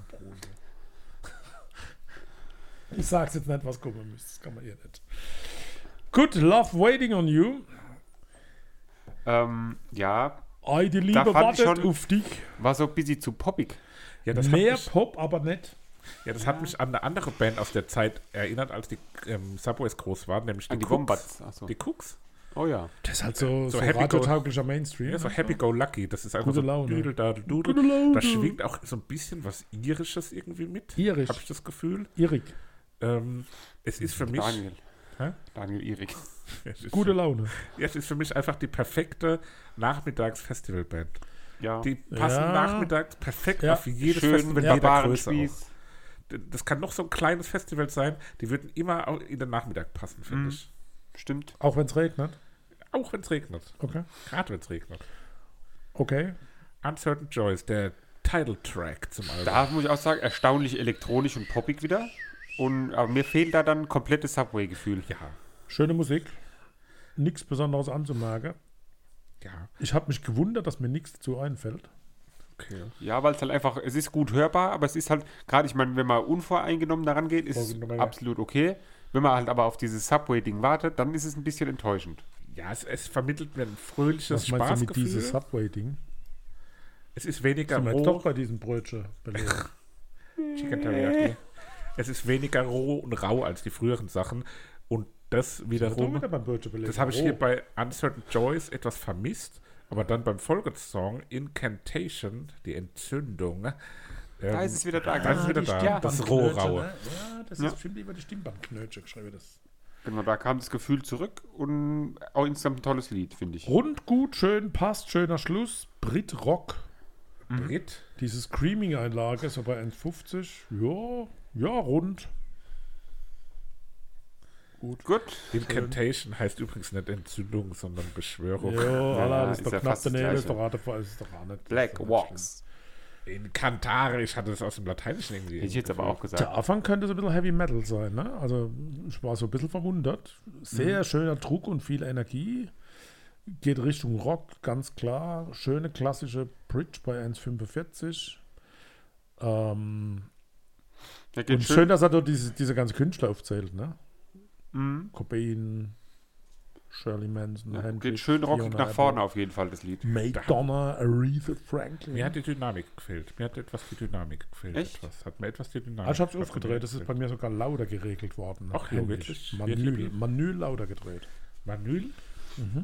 B: Ich sag's jetzt nicht, was kommen müsste. Das kann man hier nicht. Good Love Waiting on You.
C: Ja,
B: Die Liebe
C: Da fand ich
B: wartet
C: schon-
B: auf dich.
C: war so ein bisschen zu poppig.
A: Ja, das
B: Mehr
A: hat mich,
B: Pop, aber nicht.
A: ja, das hat mich an eine andere Band aus der Zeit erinnert, als die Subways groß waren, nämlich
C: An die
A: Cooks.
C: Wombats. Achso.
A: Die Cooks.
C: Oh ja.
B: Das ist halt so
A: So happy
B: radiotauglicher Mainstream.
A: Ja, so Happy Go Lucky. Das ist einfach
B: Gute
A: so
B: Laune.
A: Dudel, da, Dudel.
B: Gute Laune.
A: Da schwingt auch so ein bisschen was Irisches irgendwie mit.
B: Irisch.
A: Habe ich das Gefühl.
B: Irik.
A: Es ist für mich...
C: Daniel.
A: Hä?
C: Daniel Erik.
A: Es ist,
B: Gute Laune.
A: ja, es ist für mich einfach die perfekte Nachmittags-Festivalband.
C: Ja.
A: Die passen
B: Ja.
A: nachmittags perfekt
B: Ja.
A: auf jedes
C: Schön
A: Festival
C: ja,
A: jeder Größe auf.
C: Spieß.
A: Das kann noch so ein kleines Festival sein, die würden immer auch in den Nachmittag passen, finde ich.
C: Stimmt.
B: Auch wenn es regnet.
A: Auch wenn es regnet.
B: Okay.
A: Gerade wenn es regnet.
B: Okay.
A: Uncertain Joys, der Title-Track zum Album.
C: Da muss ich auch sagen, erstaunlich elektronisch und poppig wieder. Aber mir fehlt da dann komplettes Subway-Gefühl.
A: Ja,
B: Schöne Musik. Nichts Besonderes anzumerken.
A: ja,
B: Ich habe mich gewundert, dass mir nichts dazu einfällt.
A: okay.
C: Ja, weil es halt einfach, es ist gut hörbar, aber es ist halt, gerade ich meine, wenn man unvoreingenommen daran geht, ist es
A: Vorgenommen, ja.
C: absolut okay. Wenn man halt aber auf dieses Subway-Ding wartet, dann ist es ein bisschen enttäuschend.
A: Ja, es vermittelt mir ein fröhliches
B: Was meinst du mit
A: Spaßgefühl.
B: diesem Subway-Ding?
A: Es ist weniger
B: Sind wir jetzt doch
A: roh.
B: bei diesem Brötchen belegen.
A: Chicken Teriyaki. Es ist weniger roh und rau als die früheren Sachen. Und das
B: Doch
A: wiederum,
B: wieder beim Brötchen belegen.
A: das habe ich
B: Oh.
A: hier bei Uncertain Joys etwas vermisst. Aber dann beim Folgesong Incantation, die Entzündung.
C: Da ist es wieder da.
A: Da ist es wieder
B: die
A: da. Das
B: Stimmbandknötchen,
A: Rohraue.
B: ne? Ja, das
C: Ja.
B: ist bestimmt über die Stimmbandknötchen geschrieben. Das.
C: Genau, da kam das Gefühl zurück und auch insgesamt ein tolles Lied, finde ich.
B: Rund, gut, schön, passt, schöner Schluss. Brit Rock.
A: Brit.
B: Diese Screaming-Einlage ist so bei 1,50. Ja, rund.
C: Gut.
A: Incantation heißt übrigens nicht Entzündung, sondern Beschwörung.
B: Ja, voilà, das ist
C: ist
B: doch
C: ja
B: knapp
C: fast das
B: daneben. Ist
C: Gleiche.
B: doch auch nicht.
C: Black
B: ist doch nicht
C: Walks.
A: Incantare, ich hatte das aus dem Lateinischen irgendwie.
C: Hätte ich jetzt aber auch
B: schlimm.
C: gesagt.
B: Der Anfang könnte so ein bisschen Heavy Metal sein, ne? Also, ich war so ein bisschen verwundert. Sehr schöner Druck und viel Energie. Geht Richtung Rock, ganz klar. Schöne klassische Bridge bei 1,45.
C: Der
B: Und
C: geht
B: schön, dass er dort diese ganze Künstler aufzählt, ne?
C: Mhm.
B: Cobain, Shirley Manson,
C: Ja,
B: Hendrix,
C: geht schön rockig
B: Fiona
C: nach
B: Apple,
C: vorne auf jeden Fall, das Lied.
B: Madonna, Aretha Franklin.
A: Mir hat die Dynamik gefehlt. Mir hat etwas die Dynamik gefehlt.
C: Echt?
A: Etwas. Hat mir etwas die Dynamik
B: Also ich hab's
A: hat mir
B: aufgedreht, das ist bei mir sogar lauter geregelt worden.
A: Ach, ja,
B: Händisch.
A: wirklich?
B: Manuel,
A: Wirklich?
B: Manuel lauter gedreht.
A: Manuel?
B: Mhm.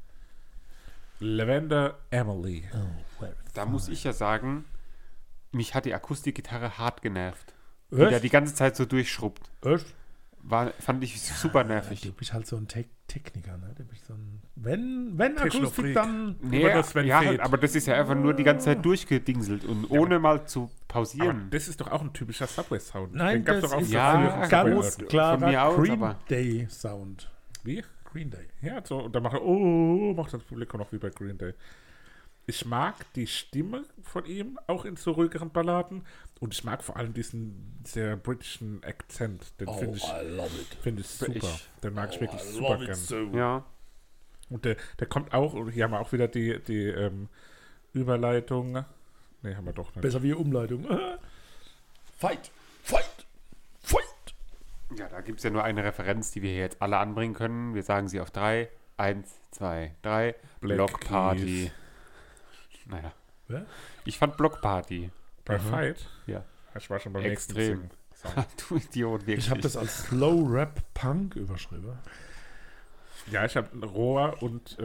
A: Lavender Emily.
C: Da muss ich ja sagen, mich hat die Akustikgitarre hart genervt. Die da
B: Echt?
C: die ganze Zeit so durchschrubbt.
B: Echt?
C: Fand ich super nervig.
B: Du bist halt so ein Techniker, ne? Du bist so ein, wenn Akustik,
A: Technofreak.
B: dann...
C: Nee,
A: Aber das, wenn
C: ja,
A: fehlt.
C: aber das ist ja einfach nur die ganze Zeit durchgedingselt und ohne mal zu
A: Aber
C: pausieren.
A: das ist doch auch ein typischer Subway-Sound.
B: Nein,
A: Den gab's
B: das
A: doch auch
B: ist
A: für
C: ja,
A: früher
B: ein
A: Subway
B: ganz
A: Leute.
B: klarer
C: Von mir aus,
B: Green
C: aber-
B: Day Sound.
A: Wie?
B: Green Day.
A: Ja, so, und dann macht macht das Publikum noch wie bei Green Day. Ich mag die Stimme von ihm, auch in so ruhigeren Balladen. Und ich mag vor allem diesen sehr britischen Akzent. Den finde ich,
B: love it.
A: find ich super.
C: Ich-
A: Den mag ich wirklich super gern.
B: so.
C: Ja.
A: Und der kommt auch, und hier haben wir auch wieder die Überleitung. Ne, haben wir doch nicht.
B: Besser wie Umleitung. Fight! Fight! Fight!
C: Ja, da gibt es ja nur eine Referenz, die wir hier jetzt alle anbringen können. Wir sagen sie auf 3. 1, 2, 3.
A: Black
C: Block Party.
A: Keys.
C: Naja.
B: Wer?
C: Ich fand Block Party.
A: Bei Fight?
C: Ja.
A: Ich war schon beim
C: Extrem.
A: nächsten Song.
C: Du Idiot, wirklich.
B: Ich habe das als Slow Rap Punk überschrieben.
A: Ja, ich habe Rohr und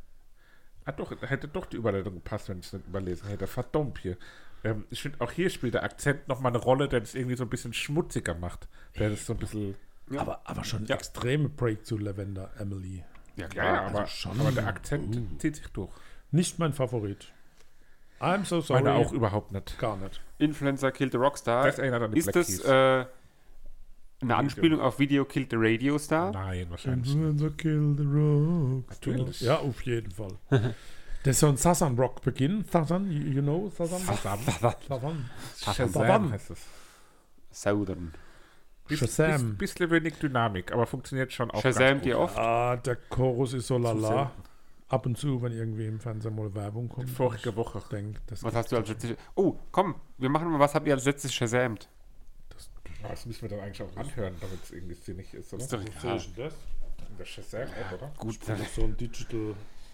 A: hätte doch die Überleitung gepasst, wenn ich es nicht überlesen hätte. Verdammt hier. Ich finde, auch hier spielt der Akzent nochmal eine Rolle, der das irgendwie so ein bisschen schmutziger macht. Der das so ein bisschen.
C: Ja.
B: Aber schon
C: Ja.
B: extreme Break zu Lavender Emily.
C: Ja,
A: Ja,
C: klar.
A: aber,
B: schon.
A: aber der Akzent zieht sich durch.
B: Nicht mein Favorit. I'm so sorry.
A: Meine auch überhaupt nicht.
B: Gar nicht.
C: Influencer Killed the Rockstar.
A: Das erinnert an die
C: Ist
A: Black
C: das
A: Keys.
C: eine Anspielung auf Video Killed the Radio Star?
A: Nein, wahrscheinlich.
B: Influencer kill the rock.
A: Natürlich.
B: Ja, auf jeden Fall. Das ist so ein Sasan-Rock-Beginn. Sasan, you know Sasan? Sasan.
A: Shazam heißt es.
C: Southern.
B: Shazam.
A: Bisschen wenig Dynamik, aber funktioniert schon auch
C: Shazam
A: ganz
C: dir
A: gut.
C: oft?
B: Ah, der Chorus ist so lala.
A: selten.
B: Ab und zu, wenn irgendwie im Fernsehen mal Werbung kommt.
A: Vorige Woche.
B: Ich denke, das
C: Was hast du als letztes? Oh, komm, wir machen mal, was habt ihr als letztes Shazamt?
A: Das müssen wir dann eigentlich auch anhören, damit es irgendwie sinnig ist, oder?
C: Ist doch
B: Was
C: egal.
B: ist denn das?
A: Der Shazam-App, oder?
C: Gut,
B: Das ist so ein Digital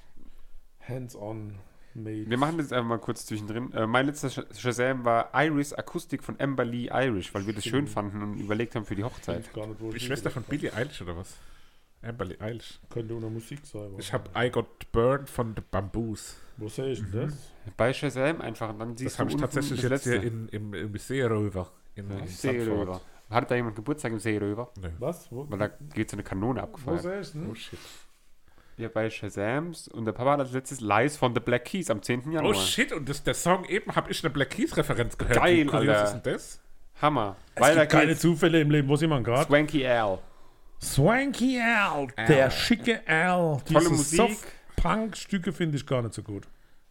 B: Hands-on made.
C: wir machen das einfach mal kurz zwischendrin. Mein letzter Shazam war Iris Akustik von Amber Lee Irish, weil wir das schön fanden und überlegt haben für die Hochzeit.
B: Gar nicht, wo
A: Die
B: ich
A: Schwester
B: hin
A: von
B: will.
A: Billie Eilish, oder was? Amberly Eilish.
B: Könnte unter Musik sein. aber-
A: Ich habe I Got Burned von The Bamboos.
B: Wo sehe ich denn das?
C: Bei Shazam einfach und dann siehst
A: Das habe ich
C: unten
A: tatsächlich
C: das
A: jetzt hier
C: Letzte.
A: im Seeröver. In
C: Seeröver. Hat da jemand Geburtstag im Seeröver?
A: Nö.
B: Was? Wo,
C: Weil da geht so eine Kanone
B: wo
C: abgefeuert.
B: sehe ich denn?
A: Oh shit.
C: Ja, bei Shazams und der Papa hat als letztes Lies von The Black Keys am 10. Januar.
A: Oh shit, und der Song eben habe ich eine Black Keys-Referenz gehört.
C: Geil,
A: Wie kurios
C: Alter.
A: ist denn das?
C: Hammer.
B: Es gibt keine
C: geht's.
B: Zufälle im Leben. Wo sieht man gerade?
C: Swanky Al.
B: Swanky Al. Der schicke Al.
C: Tolle
B: Diese
C: Musik.
B: Soft-Punk-Stücke finde ich gar nicht so gut.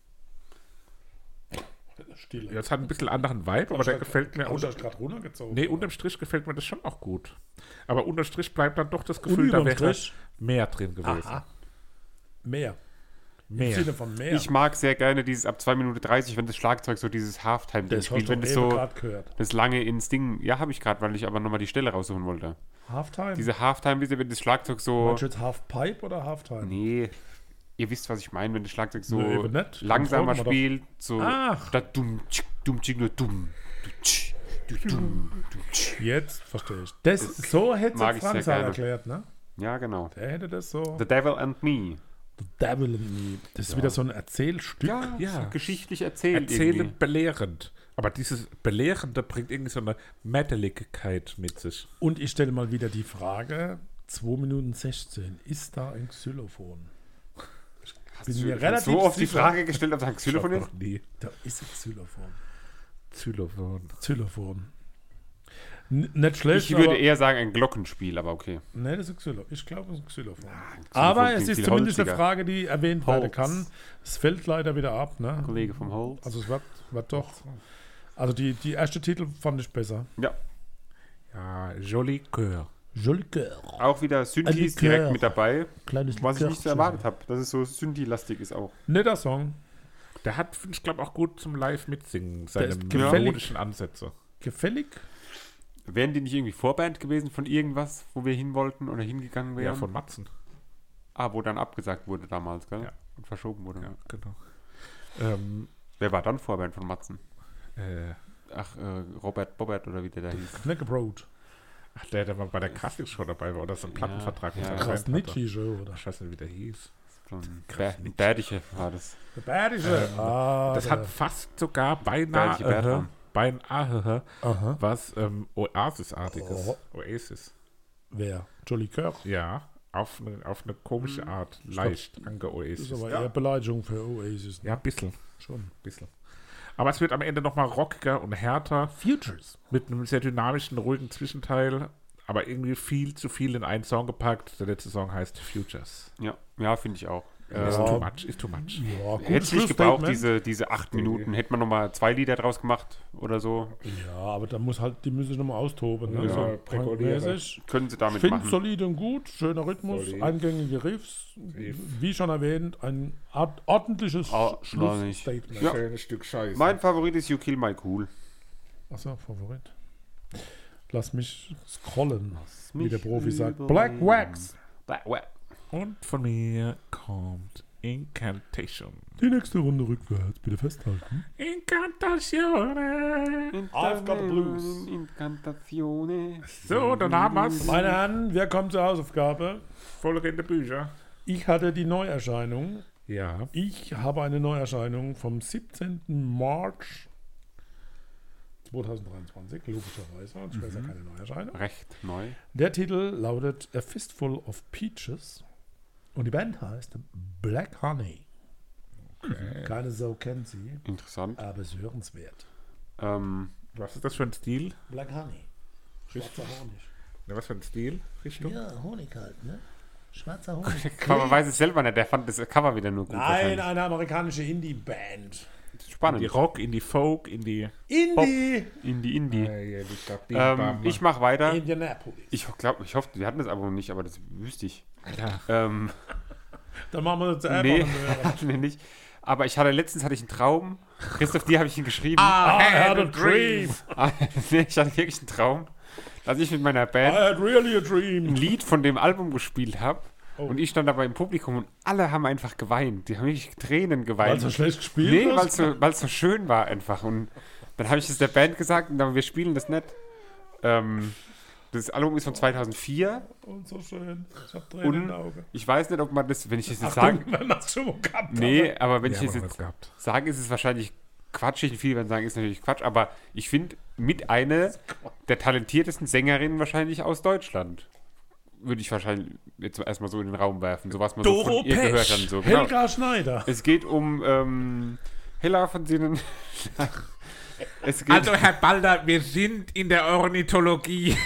B: Stille.
A: Ja, es hat ein bisschen anderen Vibe, aber der gefällt mir.
B: Auch das gerade runtergezogen.
A: Nee, unterm Strich gefällt mir das schon auch gut. Aber unterm Strich bleibt dann doch das
B: Und
A: Gefühl, da
B: überm
A: wäre
B: Strich?
A: mehr drin gewesen.
B: Aha. Mehr. Im
A: Mehr.
B: Sinne von mehr.
C: Ich mag sehr gerne dieses ab 2 Minuten 30, wenn das Schlagzeug so dieses Halftime-Ding
B: das hast
C: spielt.
B: du
C: Wenn das
B: eben
C: so
B: gerade gehört.
C: das lange ins Ding. Ja, habe ich gerade, weil ich aber nochmal die Stelle raussuchen wollte.
B: Halftime?
C: Diese Halftime, wenn das Schlagzeug so.
B: Meinst du jetzt Halfpipe oder Halftime?
C: Nee. Ihr wisst, was ich meine, wenn das Schlagzeug so
B: Nee, eben nicht.
C: langsamer
B: Dann folgen wir
C: spielt. So
B: Ach.
C: statt dumm, tsch, nur dumm. Du, tsch, du, dumm, du, tsch.
B: Jetzt verstehe ich. So hätte
C: mag
B: es
C: ich sehr
B: Franz
C: gerne.
B: erklärt, ne?
C: Ja, genau.
B: Der hätte das so.
C: The Devil and Me.
B: The Devil in Me. Das ist wieder so ein Erzählstück.
A: Ja.
C: So geschichtlich erzählt.
A: Erzählend,
C: irgendwie.
A: belehrend. Aber dieses Belehrende bringt irgendwie so eine Metalligkeit mit sich.
B: Und ich stelle mal wieder die Frage: 2 Minuten 16. Ist da ein Xylophon?
C: Hast
B: bin
C: du
B: mir
C: schon
B: relativ
C: so oft die
B: sicher.
C: Frage gestellt, ob da ein Xylophon
A: Ich
C: ist?
A: hab noch nie.
B: Da ist ein Xylophon.
A: Xylophon.
B: Nicht schlecht,
C: Ich würde
B: aber,
C: eher sagen ein Glockenspiel, aber okay.
B: nee, das ist ein Xylophon. Ich glaube, es ist ein Xylophon.
C: Xylophon
B: Aber es
C: klingt
B: ist
C: viel
B: zumindest eine
C: holziger.
B: Frage, die erwähnt werden
C: Holz.
B: kann. Es fällt leider wieder ab, ne?
C: Kollege vom Holz.
B: Also es wird doch. Also die erste Titel fand ich besser.
C: Ja,
A: Ja, Joli Coeur.
B: Joli Coeur.
C: auch wieder Synthes
B: Likör.
C: direkt mit dabei,
B: Kleines
C: was ich nicht so
B: Likörchen.
C: erwartet habe, dass es so Synthi-lastig ist auch.
B: Netter Song.
A: Der hat, finde ich, glaube auch gut zum Live-Mitsingen, seine
B: ist gefällig.
A: melodischen Ansätze.
B: Gefällig?
C: Wären die nicht irgendwie Vorband gewesen von irgendwas, wo wir hin wollten oder hingegangen wären?
A: Ja, von Matzen.
C: Wo dann abgesagt wurde damals, gell?
A: Ja.
C: Und verschoben wurde.
A: Ja, genau.
C: Wer war dann Vorband von Matzen?
A: Äh,
C: Robert Bobbert oder wie der da hieß.
B: Kneckebrot.
A: ach, der mal bei der Krasnix-Show dabei war oder so ein Plattenvertrag mit
C: ja.
A: seiner Band hatte.
B: Krasnitschi-Show, oder?
A: Ich weiß nicht, wie der hieß.
C: So ein Bärdiche war das.
B: Der Badische.
A: Das hat fast sogar beinahe,
C: Bärdiche Bertram.
B: Aha.
A: was Oasis-artiges.
B: Oh.
A: Oasis.
B: Wer? Jolly Coeur.
A: Ja, auf eine komische Art. Leicht ange-Oasis.
B: Das ist aber eher Beleidigung für Oasis. Ne?
A: Ja, ein bisschen.
B: Schon.
A: Bisschen. Aber es wird am Ende nochmal rockiger und härter.
B: Futures.
A: Mit einem sehr dynamischen, ruhigen Zwischenteil. Aber irgendwie viel zu viel in einen Song gepackt. Der letzte Song heißt Futures.
C: Ja, finde ich auch.
A: Ist too much, ist too much.
B: Ja,
C: Hätte nicht gebraucht,
B: Schlussstatement.
C: diese 8 Minuten. Hätte man nochmal 2 Lieder draus gemacht oder so.
B: Ja, aber da muss halt, die müssen sich nochmal austoben. Ne?
A: Ja,
B: So
A: präkolieren.
B: punkmäßig.
C: Können sie damit
B: Finde
C: machen.
B: solide und gut, schöner Rhythmus,
A: Solid.
B: eingängige Riffs. Wie schon erwähnt, ein ordentliches
C: noch nicht.
B: Schlussstatement.
C: Ja.
A: Schönes Stück Scheiße.
C: Mein Favorit ist You Kill My Cool.
B: Achso, Favorit. Lass mich scrollen, wie
C: mich
B: der Profi sagt.
C: überlegen.
B: Black Wax.
A: Und von mir kommt Incantation.
B: Die nächste Runde rückwärts, bitte festhalten.
A: Incantation.
B: I've got the blues.
C: Incantazione.
A: So, dann haben wir es.
B: Meine Herren, wir kommen zur Hausaufgabe.
A: Vollrende Bücher.
B: Ich hatte die Neuerscheinung.
A: Ja.
B: Ich habe eine Neuerscheinung vom 17. März 2023, logischerweise. Und ich weiß ja keine Neuerscheinung.
C: Recht neu.
B: Der Titel lautet A Fistful of Peaches. Und die Band heißt Black Honey. Keine Sau kennt sie,
C: Interessant.
B: aber es ist hörenswert.
A: Was ist das für ein Stil?
B: Black Honey. Schwarzer Honig.
A: Ne, was für ein Stil? Richtung?
B: Ja, Honig halt, ne? Schwarzer Honig.
C: Cover weiß es selber nicht. Der fand das Cover wieder nur gut.
B: Nein,
C: wahrscheinlich.
B: eine amerikanische Indie-Band.
C: Spannend.
A: In die Rock, in die Folk, in die...
B: Indie!
C: Indie.
A: Ja,
C: Ich mache weiter.
B: Indianapolis.
C: Ich hoffe, wir hatten das Album nicht, aber das wüsste ich.
A: Alter.
B: Dann machen wir das einfach
C: Nee,
B: mal.
C: hatten wir nicht. Aber letztens hatte ich einen Traum. Christoph, dir habe ich ihn geschrieben.
B: I had a dream.
C: Nee, ich hatte wirklich einen Traum, dass ich mit meiner
B: I
C: Band
B: had really a
C: ein
B: dream.
C: Lied von dem Album gespielt habe.
B: Oh.
C: Und ich stand dabei im Publikum und alle haben einfach geweint. Die haben wirklich Tränen
B: Weil
C: geweint.
B: du schlecht gespielt
C: Nee,
B: hast?
C: weil es so schön war einfach. Und dann habe ich es der Band gesagt und dann, wir spielen das nicht. Das Album ist von 2004.
B: Und so schön. Ich hab Tränen in den
C: Und
B: Augen.
C: ich weiß nicht, ob man das, wenn ich das jetzt
B: Achtung,
C: sage.
B: wenn das schon mal gehabt
C: Nee, aber wenn ich
A: Ja,
C: das
A: haben wir
C: jetzt
A: gehabt.
C: sage, ist es wahrscheinlich quatschig. Viele werden sagen, ist natürlich Quatsch. Aber ich finde, mit einer der talentiertesten Sängerinnen wahrscheinlich aus Deutschland. Würde ich wahrscheinlich jetzt erstmal so in den Raum werfen. So was man so
A: Doro
C: von ihr
A: Pesch.
C: gehört hat. So. Genau.
B: Helga Schneider.
C: Es geht um Hella von Sinnen. Es geht
A: Also, Herr Balder, wir sind in der Ornithologie.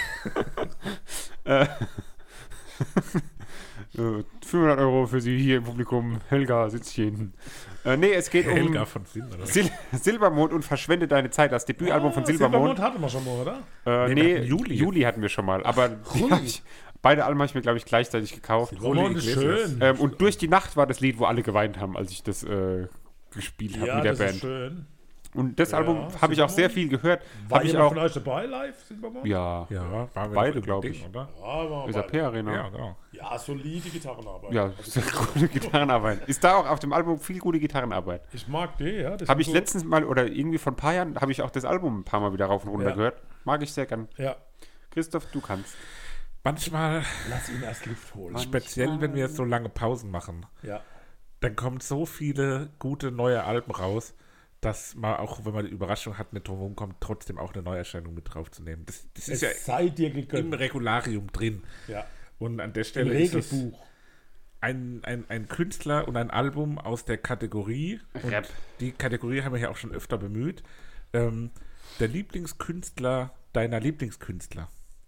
C: 500 Euro für Sie hier im Publikum. Helga sitzt hier hinten. Nee, es geht
A: Helga
C: um
A: von Sinn, oder?
C: Silbermond und Verschwende deine Zeit. Das Debütalbum von Silbermond.
B: hatten wir schon mal, oder?
A: Nee,
C: Nee,
A: wir hatten Juli.
C: Juli hatten wir schon mal. Aber beide Alben habe ich mir, glaube ich, gleichzeitig gekauft.
B: Silbermond ist
A: Iglesias.
B: schön.
C: Und Durch die Nacht war das Lied, wo alle geweint haben, als ich das gespielt habe
B: Ja,
C: mit der
B: das ist
C: Band.
B: schön.
C: Und das Album habe ich auch sehr viel gehört.
B: War
C: Habe ich
B: jemand
C: auch.
B: von euch dabei live, Silbermond?
C: Ja,
A: Ja, waren wir
C: Beide,
A: noch im
C: glaub
A: Ding,
C: ich.
A: Oder?
B: Ja, war
C: ist
B: beide.
C: Arena.
A: Ja, genau.
B: Ja, solide Gitarrenarbeit.
C: Ja, sehr gute Gitarrenarbeit. Ist da auch auf dem Album viel gute Gitarrenarbeit.
B: Ich mag die, ja. Das
C: Habe
B: ist
C: ich letztens mal, oder irgendwie vor ein paar Jahren, habe ich auch das Album ein paar Mal wieder rauf und runter
B: Ja.
C: gehört. Mag ich sehr gern.
B: Ja,
C: Christoph, du kannst.
A: Manchmal,
B: lass ihn erst Luft holen.
A: speziell wenn wir so lange Pausen machen,
B: Ja.
A: dann kommen so viele gute neue Alben raus, dass man auch, wenn man die Überraschung hat, nicht drum kommt, trotzdem auch eine Neuerscheinung mit draufzunehmen. Das
B: Es
A: ist ja
B: sei dir
A: im
B: gegönnt.
A: Regularium drin.
B: Ja.
A: Und an der
B: Im
A: Stelle ist es
B: Regelbuch.
A: ein Künstler und ein Album aus der Kategorie. Und
C: Rap.
A: die Kategorie haben wir ja auch schon öfter bemüht. Der Lieblingskünstler deiner Lieblingskünstler.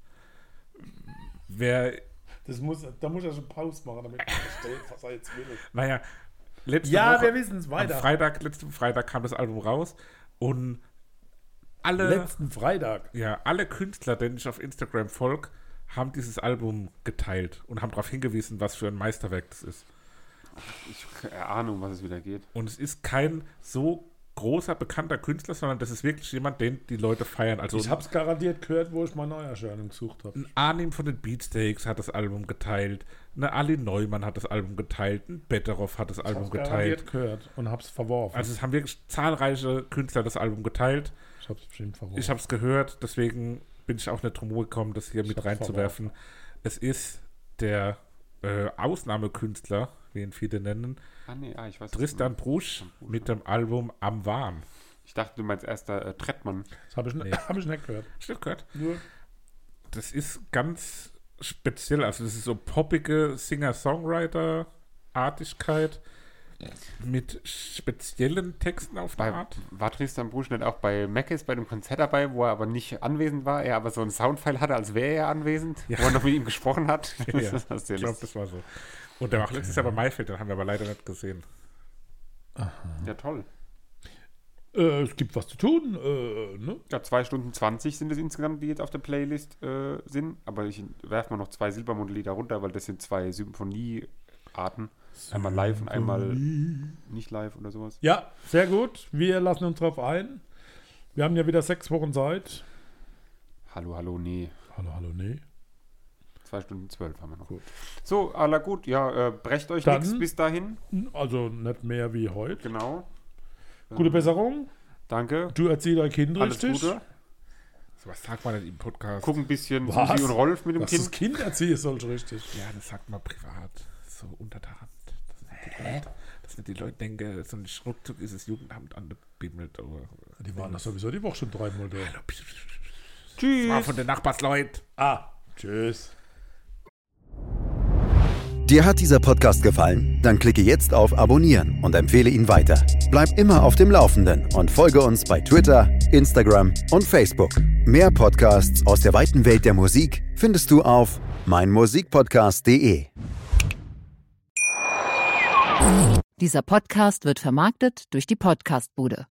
A: Da
B: muss er schon Pause machen, damit man versteht, was er jetzt will.
A: naja, letzten
B: wissen es
A: letzten Freitag kam das Album raus und alle
B: Letzten Freitag.
A: alle Künstler, denen ich auf Instagram folge, haben dieses Album geteilt und haben darauf hingewiesen, was für ein Meisterwerk das ist.
C: Ich habe keine Ahnung, was es wieder geht.
A: Und es ist kein so großer, bekannter Künstler, sondern das ist wirklich jemand, den die Leute feiern. Also
B: Ich hab's garantiert gehört, wo ich mal Neuerscheinung gesucht habe.
A: ein Arnim von den Beatsteaks hat das Album geteilt, eine Ali Neumann hat das Album geteilt, ein Betteroff hat das Album geteilt.
B: Gehört und hab's verworfen.
A: Also es haben wirklich zahlreiche Künstler das Album geteilt.
B: ich hab's bestimmt verworfen.
A: Ich habe es gehört, deswegen bin ich auch nicht drum gekommen, das hier mit
B: hab's
A: reinzuwerfen. Es ist der Ausnahmekünstler, wie ihn viele nennen,
C: Ich weiß
A: Tristan Brusch mit dem Album Am Wahn.
C: Ich dachte, du meinst erst Trettmann.
B: Das habe ich, hab ich nicht gehört.
A: Hast du das gehört?
B: Nur
A: Das ist ganz speziell, also das ist so poppige Singer-Songwriter-Artigkeit mit speziellen Texten auf eine Art.
C: War Tristan Brusch nicht auch bei Mackes bei dem Konzert dabei, wo er aber nicht anwesend war, er aber so einen Soundfile hatte, als wäre er anwesend,
A: Ja.
C: wo er noch mit ihm gesprochen hat?
A: Ja,
C: Das ist sehr
A: ich glaube,
C: lustig.
A: das war so. Und der war auch letztes Jahr bei Maifeld, den haben wir aber leider nicht gesehen.
C: Ja, toll.
B: es gibt was zu tun. Ne?
C: Ja, 2 Stunden 20 sind es insgesamt, die jetzt auf der Playlist sind. Aber ich werfe mal noch 2 Silbermond-Lieder runter, weil das sind 2 Symphonie-Arten. Einmal live und einmal nicht live oder sowas.
B: Ja, sehr gut. Wir lassen uns drauf ein. Wir haben ja wieder 6 Wochen Zeit.
C: Hallo, nee.
B: Hallo, nee.
C: 2 Stunden 12 haben wir noch.
B: Gut.
C: So, aller gut. Ja, brecht euch
B: Dann-
C: nichts bis dahin.
B: Also nicht mehr wie heute.
C: Genau.
B: Gute Besserung.
C: Danke.
B: Du erziehst dein Kind
C: Alles
B: richtig.
C: Gute.
A: So was sagt man denn im Podcast?
C: Guck ein bisschen
B: Was?
C: Susi und Rolf mit dem
B: Dass das
C: Kind.
B: Kind erziehen sollst richtig.
A: Ja, das sagt man privat. So unter der Hand. Dass nicht die Leute denken, so ein Ruckzuck ist das Jugendamt angebimmelt.
B: Die waren das sowieso die Woche schon 3-mal da.
C: Tschüss.
A: War von den Nachbarsleuten.
B: Tschüss.
E: Dir hat dieser Podcast gefallen? Dann klicke jetzt auf Abonnieren und empfehle ihn weiter. Bleib immer auf dem Laufenden und folge uns bei Twitter, Instagram und Facebook. Mehr Podcasts aus der weiten Welt der Musik findest du auf meinmusikpodcast.de.
F: Dieser Podcast wird vermarktet durch die Podcastbude.